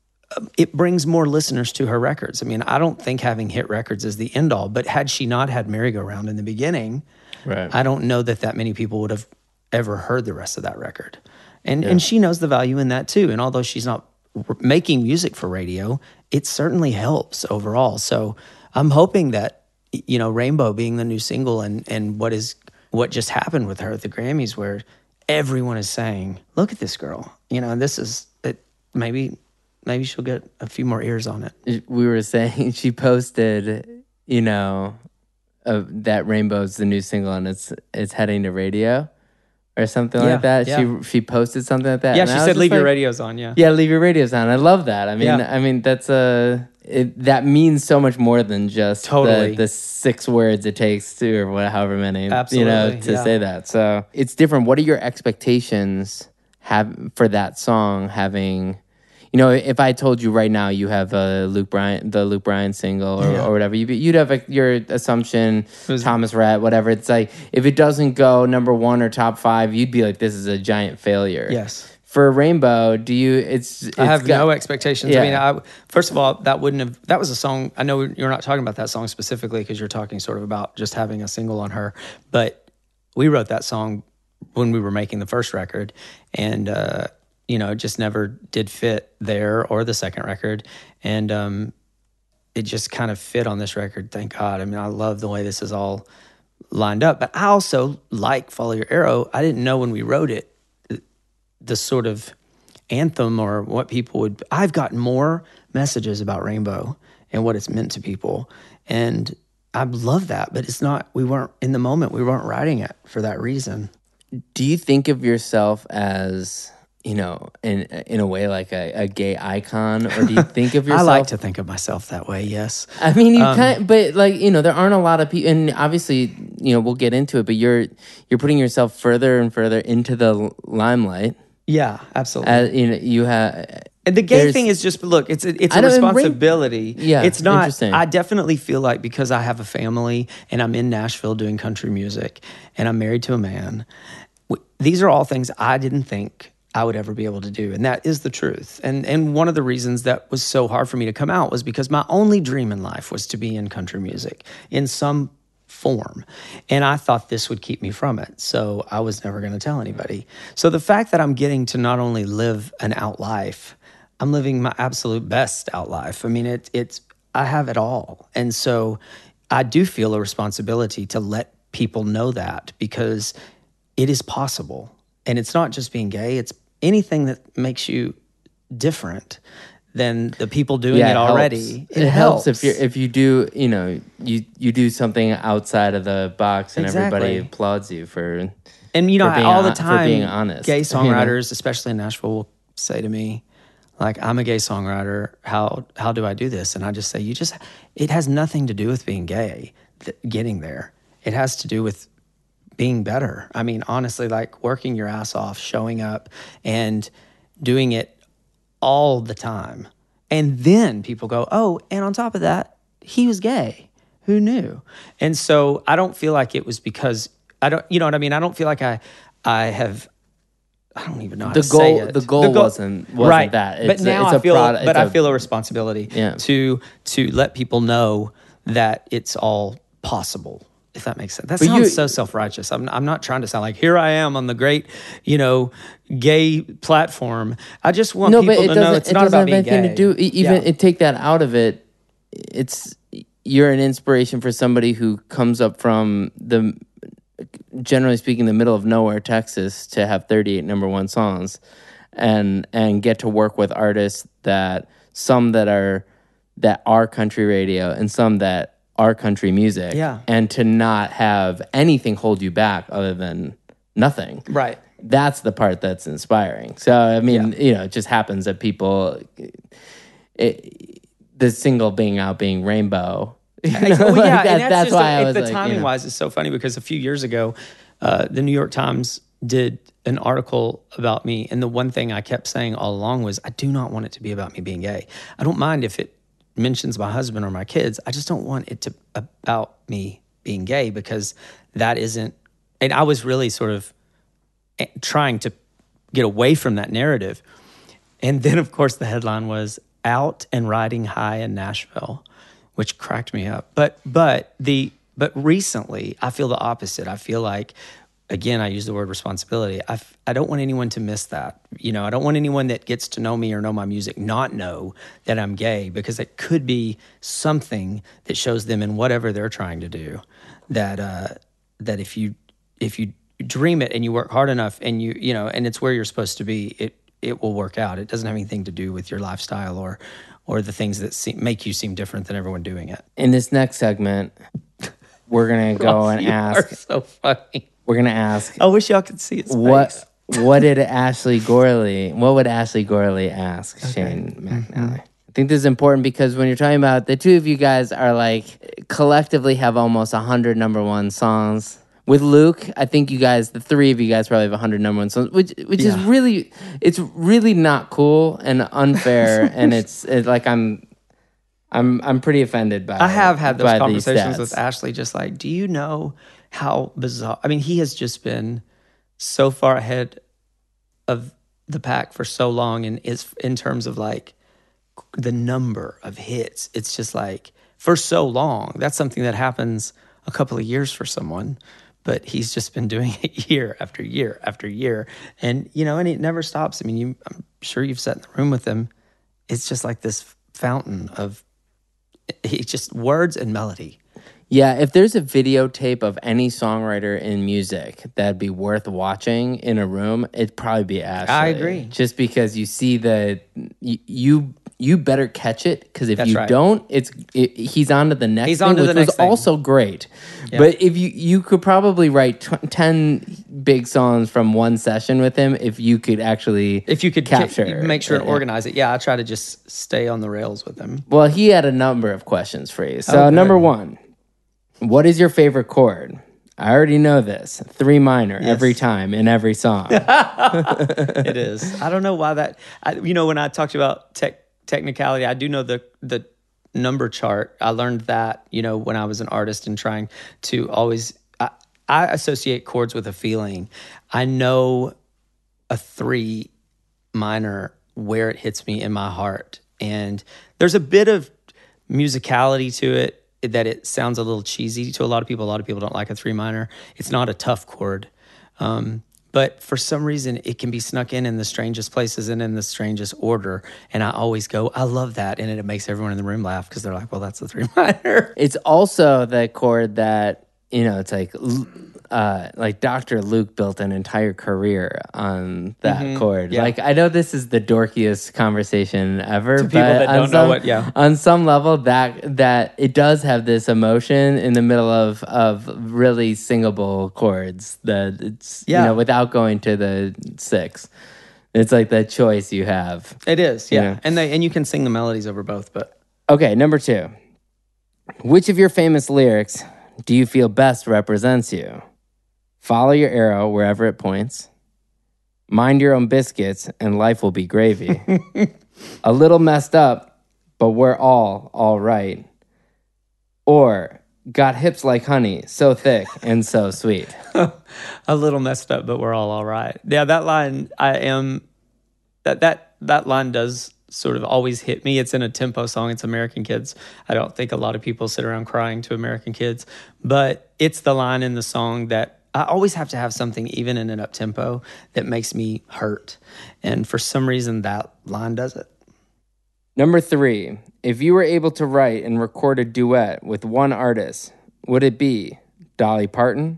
it brings more listeners to her records. I mean, I don't think having hit records is the end all, but had she not had Merry-Go-Round in the beginning, right. I don't know that that many people would have ever heard the rest of that record. And yeah. and she knows the value in that too. And although she's not r- making music for radio, it certainly helps overall. So I'm hoping that, you know, Rainbow being the new single and, and what is what just happened with her at the Grammys, where everyone is saying, look at this girl, you know, and this is it, maybe maybe she'll get a few more ears on it. We were saying she posted, you know, uh, that Rainbow's the new single and it's it's heading to radio or something yeah, like that. Yeah. She she posted something like that. Yeah, and she said leave like, your radios on, yeah. Yeah, leave your radios on. I love that. I mean, yeah. I mean that's a it, that means so much more than just totally. the, the six words it takes to or what, however many, Absolutely, you know, to yeah. say that. So it's different. What are your expectations have for that song having... You know, if I told you right now you have a Luke Bryan, the Luke Bryan single or, yeah. or whatever, you'd have a, your assumption, was, Thomas Rhett, whatever. It's like, if it doesn't go number one or top five, you'd be like, this is a giant failure. Yes. For Rainbow, do you, it's... it's I have got, no expectations. Yeah. I mean, I, first of all, that wouldn't have, that was a song, I know you're not talking about that song specifically because you're talking sort of about just having a single on her, but we wrote that song when we were making the first record, and, uh, you know, it just never did fit there or the second record. And um, it just kind of fit on this record, thank God. I mean, I love the way this is all lined up. But I also like Follow Your Arrow. I didn't know when we wrote it, the sort of anthem or what people would... I've gotten more messages about Rainbow and what it's meant to people. And I love that, but it's not... We weren't, in the moment, we weren't writing it for that reason. Do you think of yourself as... you know, in in a way like a, a gay icon, or do you think of yourself? I like to think of myself that way, yes. I mean, you um, kind, but like, you know, there aren't a lot of people, and obviously, you know, we'll get into it, but you're you're putting yourself further and further into the limelight. Yeah, absolutely. As, you know, you have. And the gay thing is just, look, it's a, it's a responsibility. Yeah, it's not, I definitely feel like because I have a family and I'm in Nashville doing country music and I'm married to a man, these are all things I didn't think I would ever be able to do. And that is the truth. And and one of the reasons that was so hard for me to come out was because my only dream in life was to be in country music in some form. And I thought this would keep me from it. So I was never going to tell anybody. So the fact that I'm getting to not only live an out life, I'm living my absolute best out life. I mean, it, it's, I have it all. And so I do feel a responsibility to let people know that, because it is possible. And it's not just being gay, it's anything that makes you different than the people doing yeah, it, it already. It, it helps. helps if you if you do, you know, you you do something outside of the box and exactly. everybody applauds you for And you know, being, all the time for being honest. Gay songwriters, you know? Especially in Nashville, will say to me, like, I'm a gay songwriter, how how do I do this? And I just say, you just it has nothing to do with being gay, th- getting there. It has to do with being better. I mean, honestly, like working your ass off, showing up and doing it all the time. And then people go, oh, and on top of that, he was gay. Who knew? And so I don't feel like it was because I don't, you know what I mean? I don't feel like I, I have, I don't even know how the to goal, say it. The goal, the goal wasn't, wasn't right. that. It's but now a, I feel, product, but I feel a responsibility yeah. to, to let people know that it's all possible. If that makes sense. That but sounds you, so self-righteous. I'm, I'm not trying to sound like, here I am on the great, you know, gay platform. I just want no, people but it to know it's it not about being gay. To do, even yeah. it, take that out of it, it's you're an inspiration for somebody who comes up from the generally speaking, the middle of nowhere, Texas, to have thirty-eight number one songs, and and get to work with artists that some that are that are country radio and some that are country music, Yeah. and to not have anything hold you back other than nothing. Right. That's the part that's inspiring. So I mean, Yeah. you know, it just happens that people, it, the single being out being Rainbow. You know, well, yeah, like that- and that's, that's just why a, I was the like, timing you know. wise is so funny because a few years ago, uh, the New York Times did an article about me, and the one thing I kept saying all along was, I do not want it to be about me being gay. I don't mind if it mentions my husband or my kids. I just don't want it to about me being gay, because that isn't. And I was really sort of trying to get away from that narrative. And then, of course, the headline was "Out and Riding High in Nashville," which cracked me up. But but the but recently, I feel the opposite. I feel like, again, I use the word responsibility. I, f- I don't want anyone to miss that. You know, I don't want anyone that gets to know me or know my music not know that I'm gay, because it could be something that shows them in whatever they're trying to do that uh, that if you if you dream it and you work hard enough and you you know and it's where you're supposed to be, it it will work out. It doesn't have anything to do with your lifestyle or or the things that seem, make you seem different than everyone doing it. In this next segment, we're gonna go and You ask. are so funny. We're gonna ask I wish y'all could see his what face. what did Ashley Gorley? What would Ashley Gorley ask Shane McNally? I think this is important because when you're talking about the two of you guys are like collectively have almost a hundred number one songs. With Luke, I think you guys, the three of you guys, probably have a hundred number one songs, which which is Yeah. really, it's really not cool and unfair, and it's, it's like I'm, I'm I'm pretty offended by. I have had those by these conversations stats. with Ashley, just like, do you know how bizarre? I mean, he has just been so far ahead of the pack for so long, and is in terms of like the number of hits. It's just like for so long. That's something that happens a couple of years for someone, but he's just been doing it year after year after year, and you know, and it never stops. I mean, you, I'm sure you've sat in the room with him. It's just like this fountain of he just words and melody. Yeah, if there's a videotape of any songwriter in music that'd be worth watching in a room, it'd probably be Ashley. I agree. Just because you see the you you, you better catch it, because if That's you right. don't, it's it, he's on to the next He's thing, on to which the next was thing. also great. Yeah. But if you you could probably write tw- ten big songs from one session with him if you could actually If you could capture ca- make sure and Yeah. organize it. Yeah, I try to just stay on the rails with him. Well, he had a number of questions for you. So Oh, good. number one, what is your favorite chord? I already know this. Three minor every time in every song. It is. I don't know why that. I, you know, when I talked about tech, technicality, I do know the the number chart. I learned that, you know, when I was an artist and trying to always. I, I associate chords with a feeling. I know a three minor where it hits me in my heart, and there's a bit of musicality to it that it sounds a little cheesy to a lot of people. A lot of people don't like a three minor. It's not a tough chord. Um, but for some reason, it can be snuck in in the strangest places and in the strangest order. And I always go, I love that. And it makes everyone in the room laugh because they're like, well, that's the three minor. It's also the chord that, you know, it's like uh, like Doctor Luke built an entire career on that chord. yeah. Like, I know this is the dorkiest conversation ever, To people but that on don't know some, what- yeah. on some level, that that it does have this emotion in the middle of of really singable chords that it's Yeah. you know, without going to the six. It's like that choice you have. It is, yeah. Yeah. And they and you can sing the melodies over both, but Okay, number two. Which of your famous lyrics do you feel best represents you? Follow your arrow wherever it points. Mind your own biscuits and life will be gravy. A little messed up, but we're all all right. Or got hips like honey, so thick and so sweet. a little messed up, but we're all all right. Yeah, that line, I am, that that that line does sort of always hit me. It's in a tempo song. It's American Kids. I don't think a lot of people sit around crying to American Kids, but it's the line in the song that I always have to have something, even in an up tempo, that makes me hurt. And for some reason, that line does it. Number three, if you were able to write and record a duet with one artist, would it be Dolly Parton,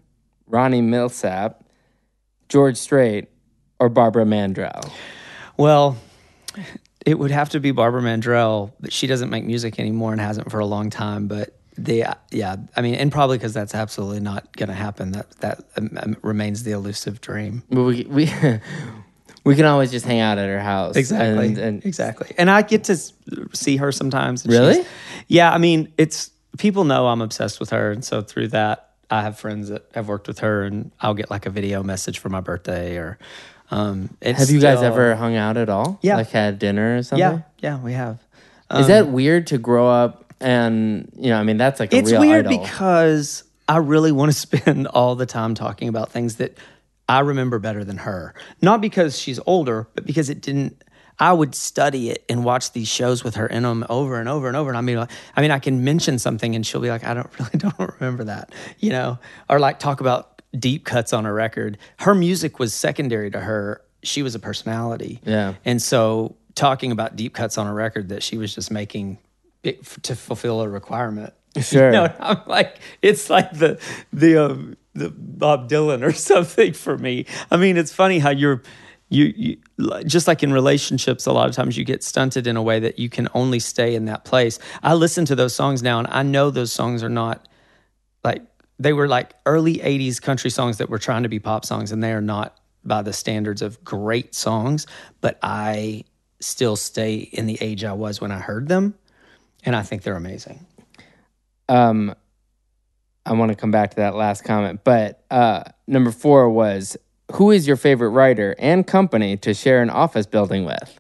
Ronnie Milsap, George Strait, or Barbara Mandrell? Well, it would have to be Barbara Mandrell, but she doesn't make music anymore and hasn't for a long time. But the yeah, I mean, and probably because that's absolutely not going to happen. That that um, remains the elusive dream. We we we can always just hang out at her house. Exactly, and, and exactly. And I get to see her sometimes. And really? she's- Yeah, I mean, it's people know I'm obsessed with her, and so through that, I have friends that have worked with her, and I'll get like a video message for my birthday or. Um, it's Have you guys still- ever hung out at all? Yeah. Like had dinner or something? Yeah, yeah, we have. Um, Is that weird to grow up and, you know, I mean, that's like a It's real weird idol. because I really want to spend all the time talking about things that I remember better than her. Not because she's older, but because it didn't. I would study it and watch these shows with her in them over and over and over. And I mean, like, I mean, I can mention something and she'll be like, I don't really don't remember that, you know, or like talk about deep cuts on a record. Her music was secondary to her. She was a personality. Yeah. And so talking about deep cuts on a record that she was just making it f- to fulfill a requirement. Sure. You know, I'm like, it's like the the um, the Bob Dylan or something for me. I mean, it's funny how you're you, you like- just like in relationships, a lot of times you get stunted in a way that you can only stay in that place. I listen to those songs now, and I know those songs are not like they were like early eighties country songs that were trying to be pop songs, and they are not by the standards of great songs, but I still stay in the age I was when I heard them, and I think they're amazing. Um, I want to come back to that last comment, but uh, number four was, who is your favorite writer and company to share an office building with?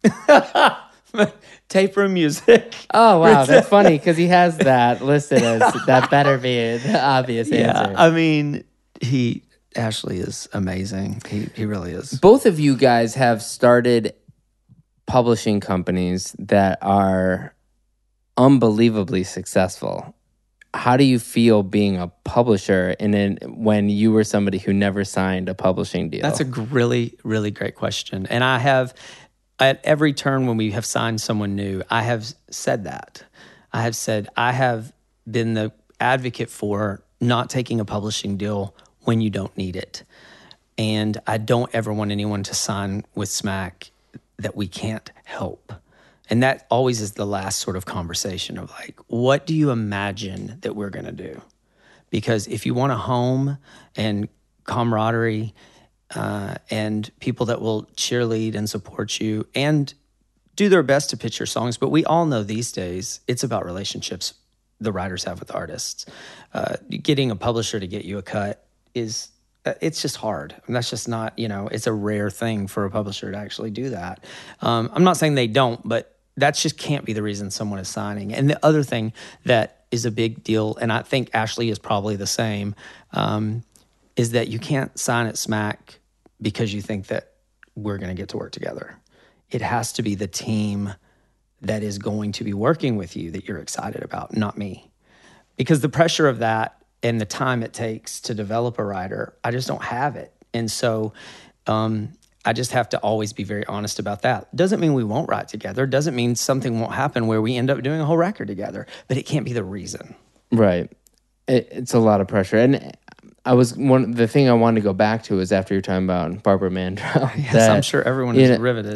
Tape Room Music. Oh, wow. That's funny because he has that listed as that better be the obvious Yeah, answer. I mean, he Ashley is amazing. He he really is. Both of you guys have started publishing companies that are unbelievably successful. How do you feel being a publisher and then when you were somebody who never signed a publishing deal? That's a g- really, really great question. And I have, at every turn when we have signed someone new, I have said that. I have said, I have been the advocate for not taking a publishing deal when you don't need it. And I don't ever want anyone to sign with Smack that we can't help. And that always is the last sort of conversation of like, what do you imagine that we're going to do? Because if you want a home and camaraderie uh, and people that will cheerlead and support you and do their best to pitch your songs, but we all know these days it's about relationships the writers have with artists. Uh, getting a publisher to get you a cut is uh, it's just hard. And that's just not, you know, it's a rare thing for a publisher to actually do that. Um, I'm not saying they don't, but that just can't be the reason someone is signing. And the other thing that is a big deal, and I think Ashley is probably the same, um, is that you can't sign at Smack because you think that we're going to get to work together. It has to be the team that is going to be working with you that you're excited about, not me. Because the pressure of that and the time it takes to develop a writer, I just don't have it. And so um, I just have to always be very honest about that. Doesn't mean we won't write together. Doesn't mean something won't happen where we end up doing a whole record together. But it can't be the reason. Right. It, it's a lot of pressure. And I was one. The thing I wanted to go back to is after you're talking about Barbara Mandrell. Yes, that, I'm sure everyone you is know- riveted.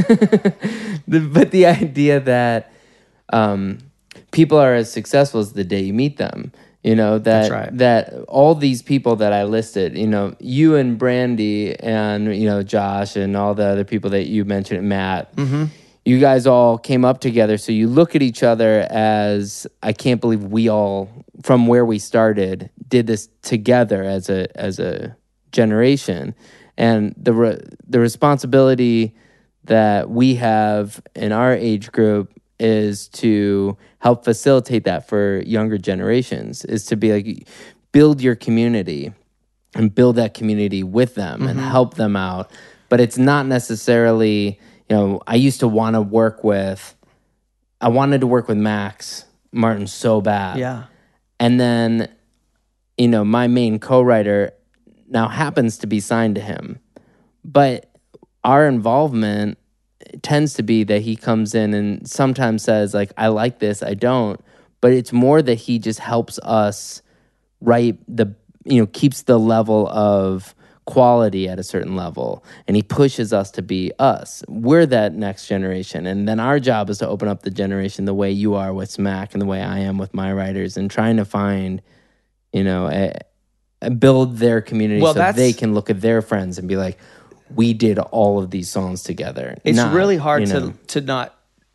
the, but the idea that um, people are as successful as the day you meet them. You know, that That's right. that all these people that I listed, you know, you and Brandy and, you know, Josh and all the other people that you mentioned, Matt, Mm-hmm. you guys all came up together. So you look at each other as, I can't believe we all, from where we started, did this together as a as a generation. And the re- the responsibility that we have in our age group is to help facilitate that for younger generations, is to be like, build your community and build that community with them and help them out. But it's not necessarily, you know, I used to want to work with, I wanted to work with Max Martin so bad. Yeah. And then, you know, my main co-writer now happens to be signed to him. But our involvement tends to be that he comes in and sometimes says, like, I like this, I don't. But it's more that he just helps us write the you know, keeps the level of quality at a certain level, and he pushes us to be us. We're that next generation, and then our job is to open up the generation the way you are with Smack and the way I am with my writers, and trying to find, you know, a, a build their community Well, so that's- they can look at their friends and be like, we did all of these songs together. It's Not, really hard you know, to to not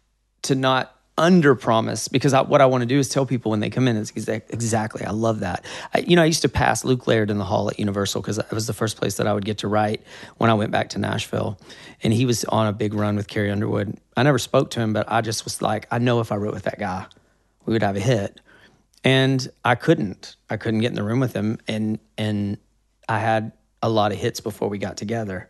to not under promise, because I, what I want to do is tell people when they come in is exact, exactly. I love that. I, you know, I used to pass Luke Laird in the hall at Universal because it was the first place that I would get to write when I went back to Nashville, and he was on a big run with Carrie Underwood. I never spoke to him, but I just was like, I know if I wrote with that guy, we would have a hit. And I couldn't. I couldn't get in the room with him, and and I had a lot of hits before we got together.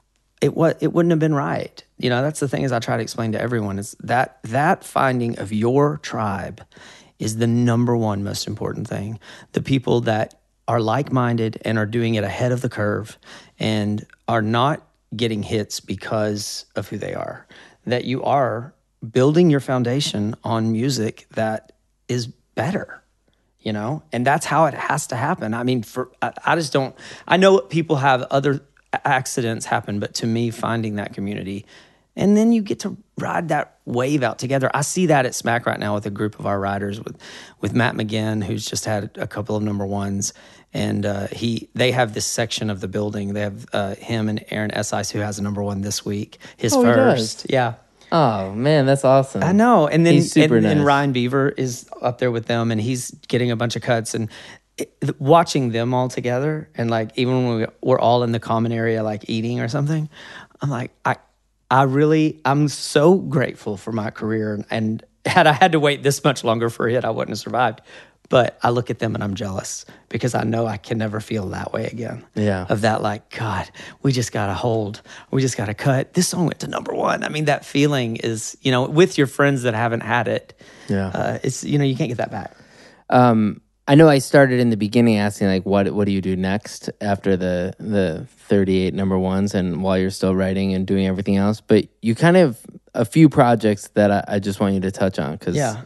It was it wouldn't have been right. You know, that's the thing is I try to explain to everyone is that that finding of your tribe is the number one most important thing. The people that are like-minded and are doing it ahead of the curve and are not getting hits because of who they are. That you are building your foundation on music that is better. You know, and that's how it has to happen. I mean, for I, I just don't. I know people have other accidents happen, but to me, finding that community, and then you get to ride that wave out together. I see that at Smack right now with a group of our riders, with with Matt McGinn, who's just had a couple of number ones, and uh, he they have this section of the building. They have uh, him and Aaron Essice, who has a number one this week, his Oh, he first, does? yeah. Oh man, that's awesome. I know. And then He's super and, and nice. Ryan Beaver is up there with them, and he's getting a bunch of cuts. And it, watching them all together, and like even when we, we're all in the common area, like eating or something, I'm like, I, I really, I'm so grateful for my career. And, and had I had to wait this much longer for it, I wouldn't have survived. But I look at them and I'm jealous because I know I can never feel that way again. Yeah. Of that, like, God, we just got to hold. We just got to cut. This song went to number one. I mean, that feeling is, you know, with your friends that haven't had it. Yeah. Uh, it's, you know, you can't get that back. Um, I know I started in the beginning asking like, what what do you do next after the the thirty-eight number ones, and while you're still writing and doing everything else. But you kind of a few projects that I, I just want you to touch on because Yeah.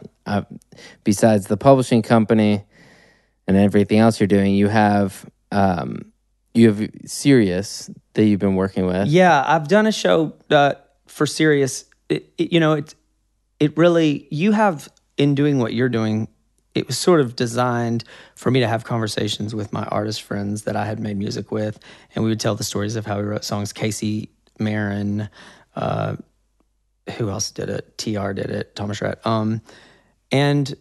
besides the publishing company and everything else you're doing, you have um, you have Sirius that you've been working with. Yeah, I've done a show uh, for Sirius. It, it, you know, it it really, you have, in doing what you're doing, it was sort of designed for me to have conversations with my artist friends that I had made music with, and we would tell the stories of how we wrote songs. Casey Marin, uh, who else did it? T R did it, Thomas Rhett. Um, and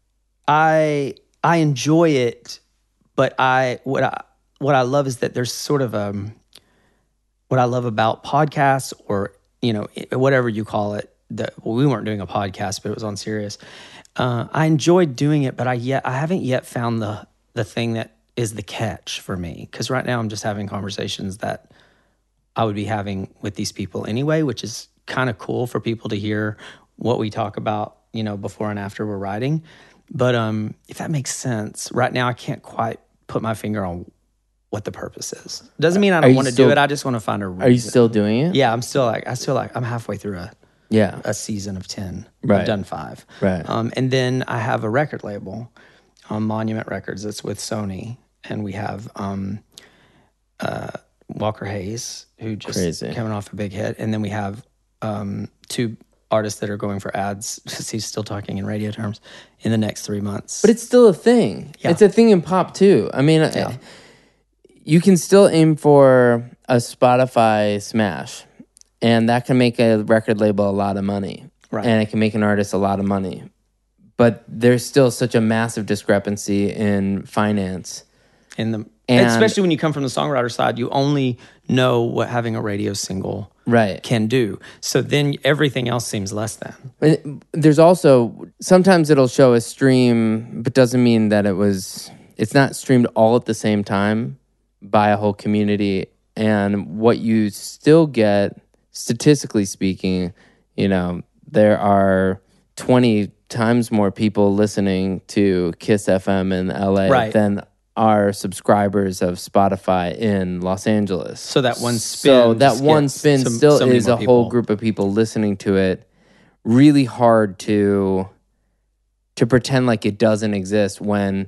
I I enjoy it, but I what I what I love is that there's sort of um what I love about podcasts, or you know, whatever you call it. That well, we weren't doing a podcast, but it was on Sirius. Uh, I enjoyed doing it, but I yet I haven't yet found the the thing that is the catch for me. Because right now I'm just having conversations that I would be having with these people anyway, which is kind of cool for people to hear what we talk about, you know, before and after we're writing. But um, if that makes sense, right now I can't quite put my finger on what the purpose is. Doesn't mean I Are don't you want to still- do it. I just want to find a reason. Are you still doing it? Yeah, I'm still like I still like I'm halfway through a Yeah. a season of ten. Right. I've done five. Right. Um, and then I have a record label, um, Monument Records. It's with Sony, and we have um, uh, Walker Hayes, who just Crazy. coming off a big hit, and then we have um, two artists that are going for ads. He's still talking in radio terms in the next three months. But it's still a thing. Yeah. It's a thing in pop too. I mean, Yeah. I- you can still aim for a Spotify smash, and that can make a record label a lot of money. Right. And it can make an artist a lot of money. But there's still such a massive discrepancy in finance. in the And- especially when you come from the songwriter side, you only know what having a radio single Right. can do. So then everything else seems less than. And there's also, sometimes it'll show a stream, but doesn't mean that it was, it's not streamed all at the same time by a whole community. And what you still get, statistically speaking, you know, there are twenty times more people listening to Kiss F M in L A Right. than are subscribers of Spotify in Los Angeles. So that one So spin that just one gets spin so- still so many is more a people. whole group of people listening to it. Really hard to to pretend like it doesn't exist when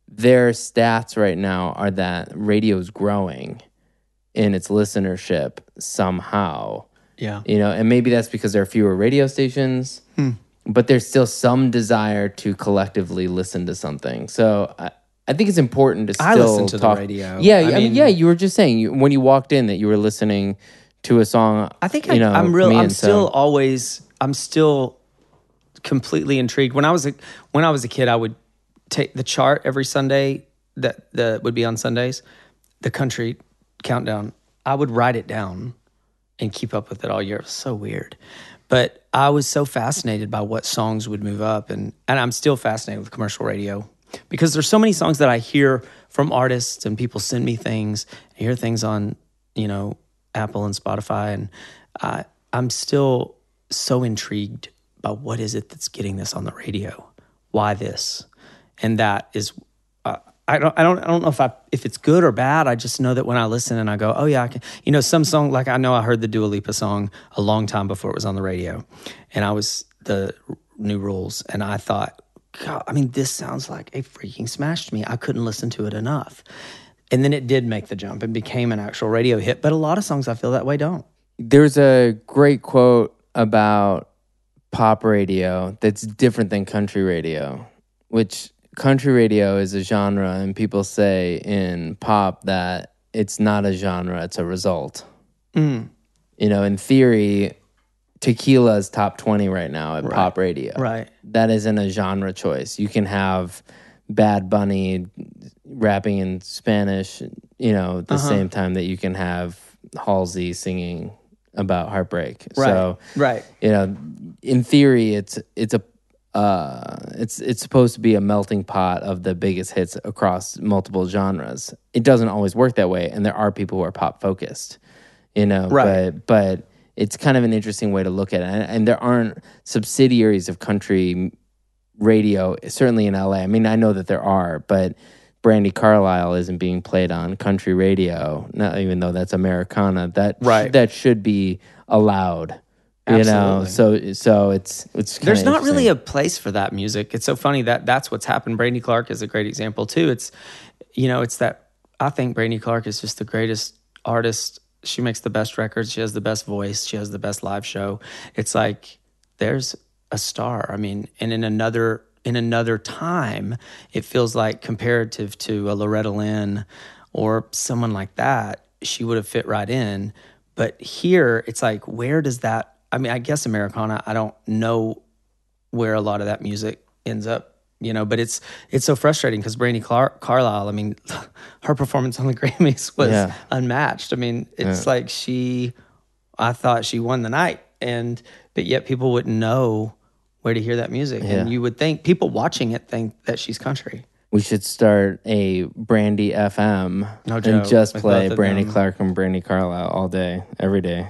their stats right now are that radio's growing in its listenership somehow. Yeah. You know, and maybe that's because there are fewer radio stations, hmm. but there's still some desire to collectively listen to something. So I, I think it's important to still I listen to talk. the radio. Yeah, I, I mean, mean, yeah, you were just saying you, when you walked in that you were listening to a song. I think you I, know, I'm real. I'm and still so, always. I'm still completely intrigued. When I was a when I was a kid, I would take the chart every Sunday that that would be on Sundays, the country countdown. I would write it down and keep up with it all year. It was so weird. But I was so fascinated by what songs would move up, and and I'm still fascinated with commercial radio because there's so many songs that I hear from artists and people send me things. I hear things on, you know, Apple and Spotify, and I, I'm still so intrigued by what is it that's getting this on the radio? Why this? And that is, uh, I don't, I don't, I don't know if I, if it's good or bad. I just know that when I listen and I go, oh yeah, I can. You know, some song like I know I heard the Dua Lipa song a long time before it was on the radio, and I was the New Rules, and I thought, God, I mean, this sounds like a freaking smash to me. I couldn't listen to it enough. And then it did make the jump and became an actual radio hit. But a lot of songs I feel that way don't. There's a great quote about pop radio that's different than country radio, which country radio is a genre, and people say in pop that it's not a genre, it's a result. Mm. You know, in theory, tequila is top twenty right now at right. pop radio. Right. That isn't a genre choice. You can have Bad Bunny rapping in Spanish, you know, at the uh-huh. same time that you can have Halsey singing about heartbreak. Right. So, right. you know, in theory, it's it's a uh, it's it's supposed to be a melting pot of the biggest hits across multiple genres. It doesn't always work that way, and there are people who are pop focused, you know. Right. But but it's kind of an interesting way to look at it, and, and there aren't subsidiaries of country radio, certainly in L A. I mean, I know that there are, but Brandi Carlile isn't being played on country radio, not even though that's Americana. That right. that should be allowed. You know, so so it's it's. There's not really a place for that music. It's so funny that that's what's happened. Brandi Clark is a great example too. It's, you know, it's that I think Brandi Clark is just the greatest artist. She makes the best records. She has the best voice. She has the best live show. It's like there's a star. I mean, and in another in another time, it feels like comparative to a Loretta Lynn or someone like that, she would have fit right in. But here, it's like, where does that? I mean, I guess Americana, I don't know where a lot of that music ends up, you know, but it's it's so frustrating because Brandi Clark, Carlile, I mean, her performance on the Grammys was yeah. unmatched. I mean, it's yeah. like she, I thought she won the night, and but yet people wouldn't know where to hear that music. Yeah. And you would think, people watching it think that she's country. We should start a Brandi F M no and joke. just With play Brandi Clark and Brandi Carlile all day, every day.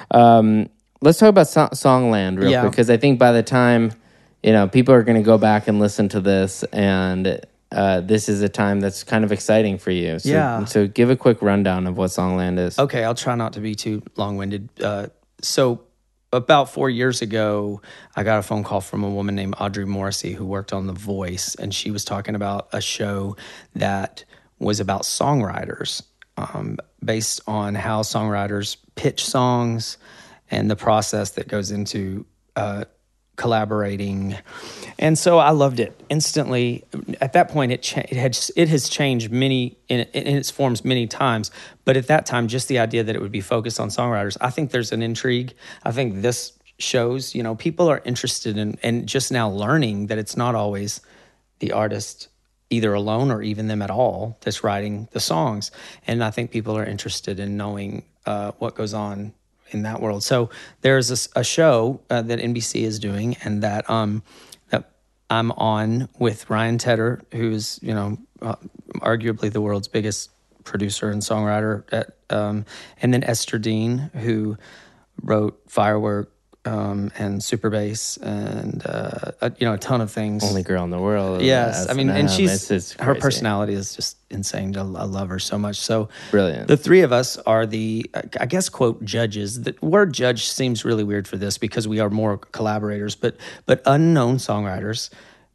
Um, let's talk about so- Songland real yeah. quick, because I think by the time, you know, people are going to go back and listen to this, and uh, this is a time that's kind of exciting for you. So, yeah. So give a quick rundown of what Songland is. Okay, I'll try not to be too long-winded. Uh, so about four years ago, I got a phone call from a woman named Audrey Morrissey who worked on The Voice, and she was talking about a show that was about songwriters, um, based on how songwriters pitch songs and the process that goes into uh, collaborating. And so I loved it instantly. At that point, it cha- it had it has changed many in, in its forms many times. But at that time, just the idea that it would be focused on songwriters, I think there's an intrigue. I think this shows, you know, people are interested in and just now learning that it's not always the artist either alone or even them at all that's writing the songs. And I think people are interested in knowing uh, what goes on in that world. So there's a, a show uh, that N B C is doing, and that um that I'm on with Ryan Tedder, who's, you know, uh, arguably the world's biggest producer and songwriter, at, um, and then Esther Dean, who wrote Firework um, and Super Bass and uh, a, you know a ton of things. Only girl in the world. Yes, I mean, and she's it's, it's her personality is just insane. I love her so much. So brilliant. The three of us are the, I guess, quote, judges. The word judge seems really weird for this because we are more collaborators, but but unknown songwriters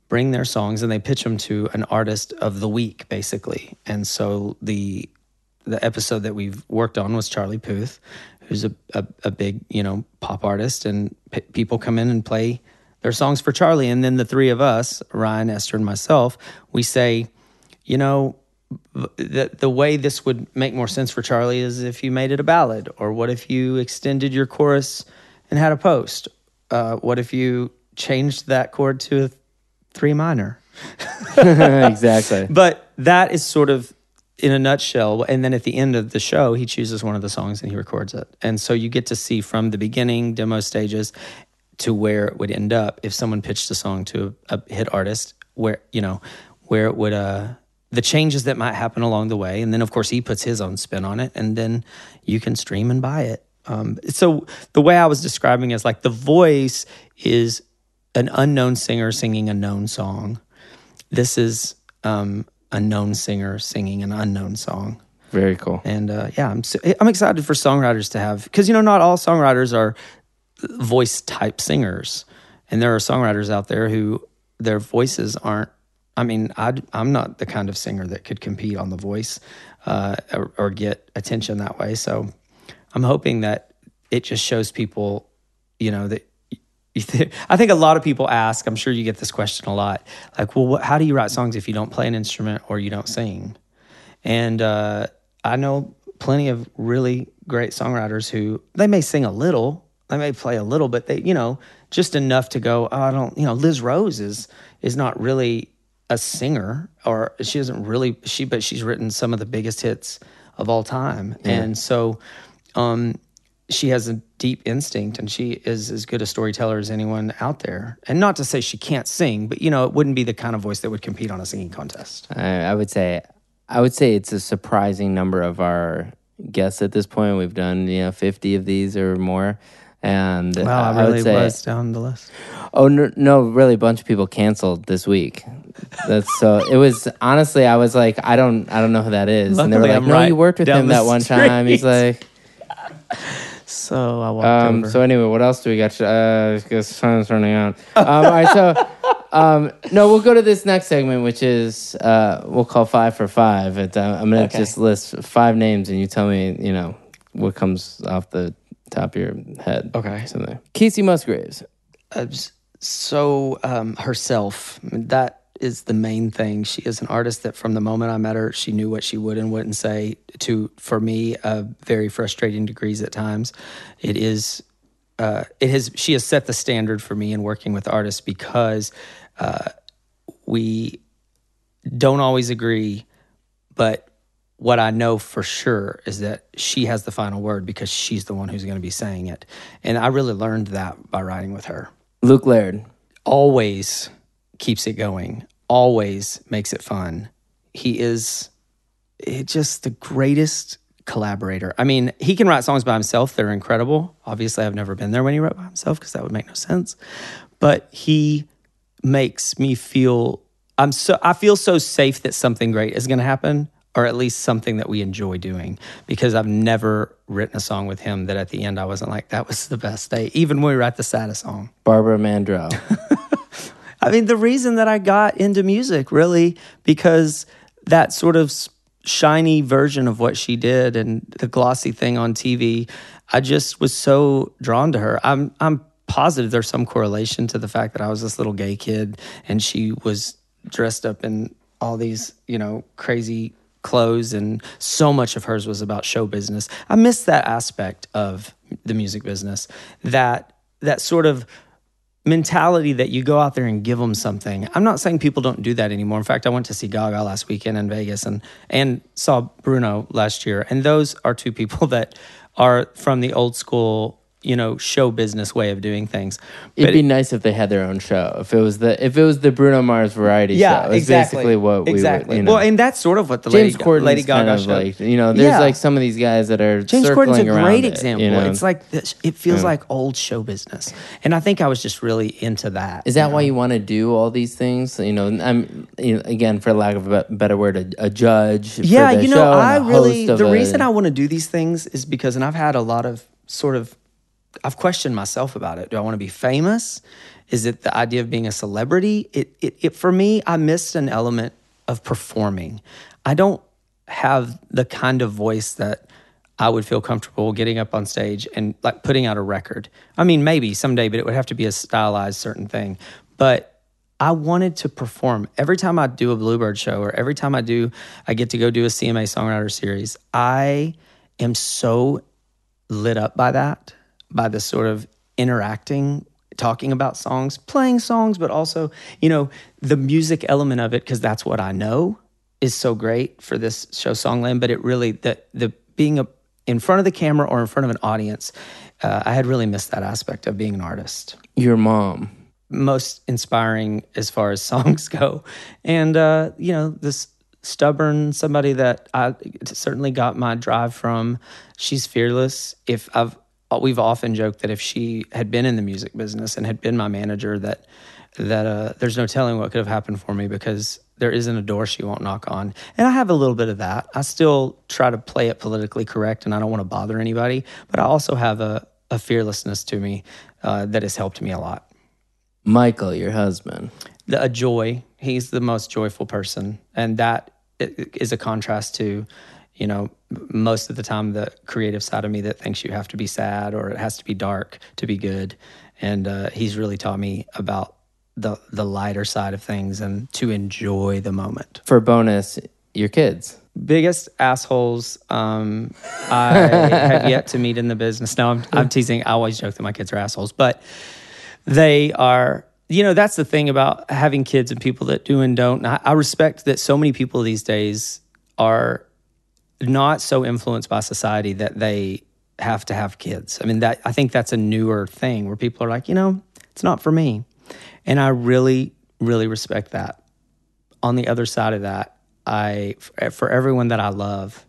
bring their songs and they pitch them to an artist of the week, basically. And so the the episode that we've worked on was Charlie Puth, who's a, a, a big, you know, pop artist, and p- people come in and play their songs for Charlie. And then the three of us, Ryan, Esther, and myself, we say, you know, the the way this would make more sense for Charlie is if you made it a ballad, or what if you extended your chorus and had a post? Uh, what if you changed that chord to a three minor? Exactly. But that is sort of in a nutshell. And then at the end of the show, he chooses one of the songs and he records it. And so you get to see from the beginning demo stages to where it would end up if someone pitched a song to a, a hit artist, where, you know, where it would, uh, the changes that might happen along the way. And then, of course, he puts his own spin on it, and then you can stream and buy it. Um, so the way I was describing it is like the voice is an unknown singer singing a known song. This is um, a known singer singing an unknown song. Very cool. And uh, yeah, I'm so, I'm excited for songwriters to have, because, you know, not all songwriters are voice type singers. And there are songwriters out there who their voices aren't, I mean, I'd, I'm not the kind of singer that could compete on The Voice uh, or, or get attention that way. So I'm hoping that it just shows people, you know, that you th- I think a lot of people ask, I'm sure you get this question a lot, like, well, what, how do you write songs if you don't play an instrument or you don't sing? And uh, I know plenty of really great songwriters who, they may sing a little, they may play a little, but they, you know, just enough to go, oh, I don't, you know, Liz Rose is is not really a singer, or she isn't really, she, but she's written some of the biggest hits of all time. Yeah. And so um, she has a deep instinct, and she is as good a storyteller as anyone out there. And not to say she can't sing, but, you know, it wouldn't be the kind of voice that would compete on a singing contest. I, I would say, I would say it's a surprising number of our guests at this point. We've done, you know, fifty of these or more. And wow, I, I really would say, was down the list. Oh, no, no, really, a bunch of people canceled this week. That's so, it was, honestly, I was like, I don't I don't know who that is. Luckily, and they were like, I'm no, right you worked with him that one street. time. He's like, so I walked um, over. So anyway, what else do we got? Uh, because time's running out. Um, all right, so, um, no, we'll go to this next segment, which is, uh, we'll call Five for Five. It, uh, I'm going to Okay. just list five names, and you tell me, you know, what comes off the top of your head. Okay. Something. Casey Musgraves. Uh, so um, herself, that is the main thing. She is an artist that from the moment I met her, she knew what she would and wouldn't say, to, for me, uh, very frustrating degrees at times. It is, uh, it has, she has set the standard for me in working with artists, because uh, we don't always agree, but what I know for sure is that she has the final word, because she's the one who's going to be saying it. And I really learned that by writing with her. Luke Laird. Always keeps it going, always makes it fun. He is it just the greatest collaborator. I mean, he can write songs by himself that are incredible. Obviously, I've never been there when he wrote by himself, because that would make no sense. But he makes me feel, I'm so I feel so safe that something great is going to happen, or at least something that we enjoy doing, because I've never written a song with him that at the end I wasn't like, that was the best day, even when we write the saddest song. Barbara Mandrell. I mean, the reason that I got into music, really, because that sort of shiny version of what she did and the glossy thing on T V, I just was so drawn to her. I'm I'm positive there's some correlation to the fact that I was this little gay kid and she was dressed up in all these, you know, crazy clothes, and so much of hers was about show business. I miss that aspect of the music business, that that sort of mentality that you go out there and give them something. I'm not saying people don't do that anymore. In fact, I went to see Gaga last weekend in Vegas and and saw Bruno last year, and those are two people that are from the old school, you know, show business way of doing things. It'd But be nice if they had their own show. If it was the if it was the Bruno Mars variety yeah, show. It's exactly. basically what we exactly. would, you know. Well, and that's sort of what the James Lady, Corden's Lady Gaga kind of show. like, you know, there's Yeah. like some of these guys that are James circling Corden's a around great it, example. you know? It's like this, it feels Yeah. like old show business, and I think I was just really into that. Is that you why know? you want to do all these things? You know, I'm you know, again, for lack of a be- better word, a, a judge. Yeah, for the you know, show and I a really host of the a- reason I want to do these things is because, and I've had a lot of sort of, I've questioned myself about it. Do I want to be famous? Is it the idea of being a celebrity? It, it, it for me, I missed an element of performing. I don't have the kind of voice that I would feel comfortable getting up on stage and like putting out a record. I mean, maybe someday, but it would have to be a stylized certain thing. But I wanted to perform. Every time I do a Bluebird show or every time I do, I get to go do a C M A Songwriter Series, I am so lit up by that, by the sort of interacting, talking about songs, playing songs, but also, you know, the music element of it, because that's what I know is so great for this show Songland. But it really, the, the being a, in front of the camera or in front of an audience, uh, I had really missed that aspect of being an artist. Your mom. Most inspiring as far as songs go. And, uh, you know, this stubborn, somebody that I certainly got my drive from. She's fearless. If I've, we've often joked that if she had been in the music business and had been my manager, that that uh, there's no telling what could have happened for me, because there isn't a door she won't knock on. And I have a little bit of that. I still try to play it politically correct, and I don't want to bother anybody, but I also have a, a fearlessness to me uh, that has helped me a lot. Michael, your husband. The, a joy. He's the most joyful person, and that is a contrast to, you know, most of the time the creative side of me that thinks you have to be sad or it has to be dark to be good. And uh, he's really taught me about the the lighter side of things and to enjoy the moment. For bonus, your kids. Biggest assholes um, I have yet to meet in the business. No, I'm, I'm teasing. I always joke that my kids are assholes, but they are, you know, that's the thing about having kids and people that do and don't. And I, I respect that so many people these days are not so influenced by society that they have to have kids. I mean, that I think that's a newer thing where people are like, you know, it's not for me. And I really, really respect that. On the other side of that, I, for everyone that I love,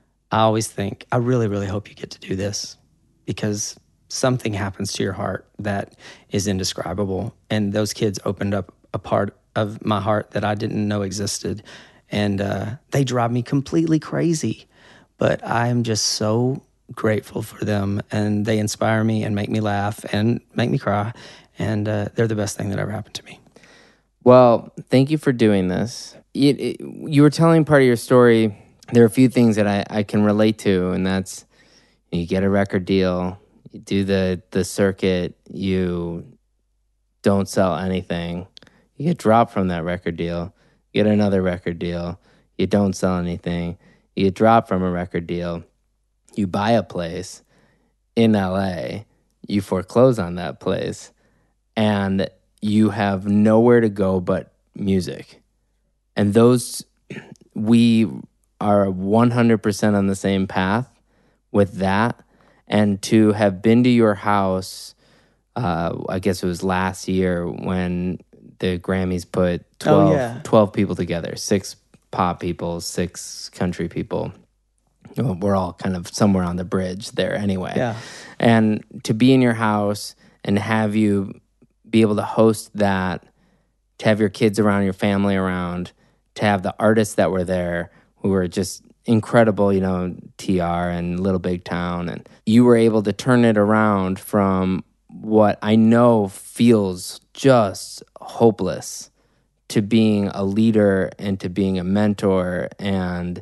I always think, I really, really hope you get to do this, because something happens to your heart that is indescribable. And those kids opened up a part of my heart that I didn't know existed. And uh, they drive me completely crazy. But I am just so grateful for them. And they inspire me and make me laugh and make me cry. And uh, they're the best thing that ever happened to me. Well, thank you for doing this. You, it, you were telling part of your story. There are a few things that I, I can relate to, and that's you get a record deal, you do the, the circuit, you don't sell anything, you get dropped from that record deal, you get another record deal, you don't sell anything, you get dropped from a record deal, you buy a place in L A, you foreclose on that place, and you have nowhere to go but music. And those, we are one hundred percent on the same path with that. And to have been to your house, uh, I guess it was last year when the Grammys put twelve, oh, yeah. twelve people together, six pop people, six country people. We're all kind of somewhere on the bridge there anyway. Yeah. And to be in your house and have you be able to host that, to have your kids around, your family around, to have the artists that were there who were just incredible, you know, T R and Little Big Town, and you were able to turn it around from what I know feels just hopeless to being a leader and to being a mentor and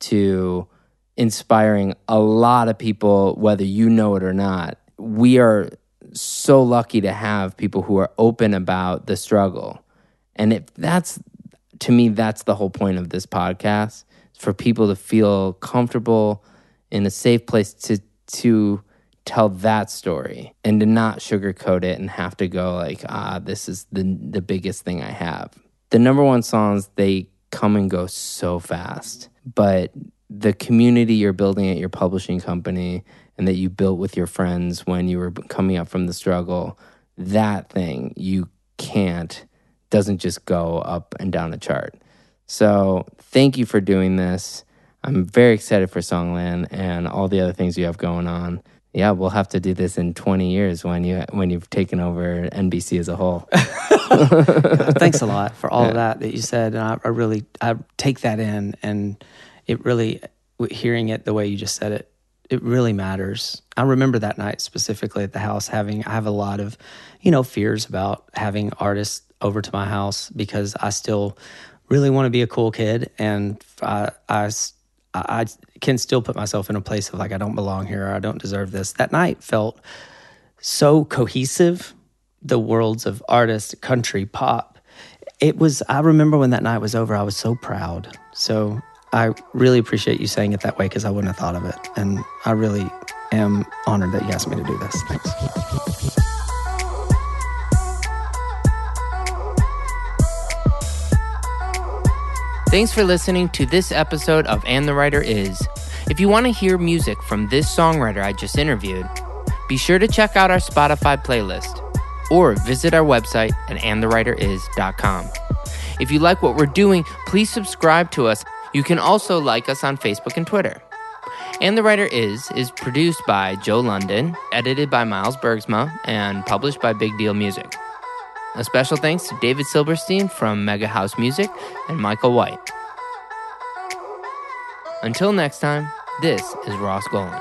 to inspiring a lot of people, whether you know it or not. We are so lucky to have people who are open about the struggle. And if that's, to me, that's the whole point of this podcast, for people to feel comfortable in a safe place to to tell that story and to not sugarcoat it and have to go like, ah, this is the the biggest thing I have. The number one songs, they come and go so fast, but the community you're building at your publishing company and that you built with your friends when you were coming up from the struggle, that thing you can't, doesn't just go up and down a chart. So thank you for doing this. I'm very excited for Songland and all the other things you have going on. Yeah, we'll have to do this in twenty years when you when you've taken over N B C as a whole. Thanks a lot for all yeah. of that that you said, and I, I really I take that in, and it really, hearing it the way you just said it, it really matters. I remember that night specifically at the house having, I have a lot of, you know, fears about having artists over to my house because I still really want to be a cool kid. And I, I, I can still put myself in a place of like, I don't belong here, or I don't deserve this. That night felt so cohesive, the worlds of artist, country, pop. It was, I remember when that night was over, I was so proud. So I really appreciate you saying it that way because I wouldn't have thought of it. And I really am honored that you asked me to do this. Thanks. Thanks for listening to this episode of And the Writer Is. If you want to hear music from this songwriter I just interviewed, be sure to check out our Spotify playlist or visit our website at and the writer is dot com. If you like what we're doing, please subscribe to us. You can also like us on Facebook and Twitter. And the Writer Is is produced by Joe London, edited by Miles Bergsma, and published by Big Deal Music. A special thanks to David Silberstein from Mega House Music and Michael White. Until next time, this is Ross Golan.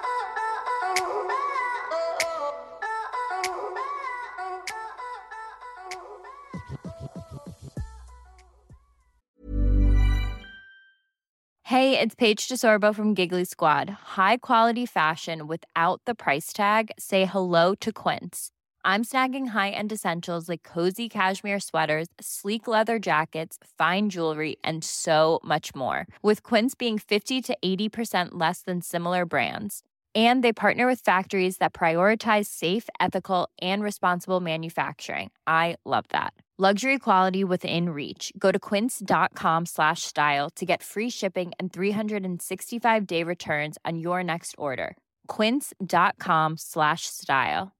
Hey, it's Paige DeSorbo from Giggly Squad. High quality fashion without the price tag. Say hello to Quince. I'm snagging high-end essentials like cozy cashmere sweaters, sleek leather jackets, fine jewelry, and so much more. With Quince being fifty to eighty percent less than similar brands. And they partner with factories that prioritize safe, ethical, and responsible manufacturing. I love that. Luxury quality within reach. Go to quince.com slash style to get free shipping and three sixty-five day returns on your next order. Quince.com slash style.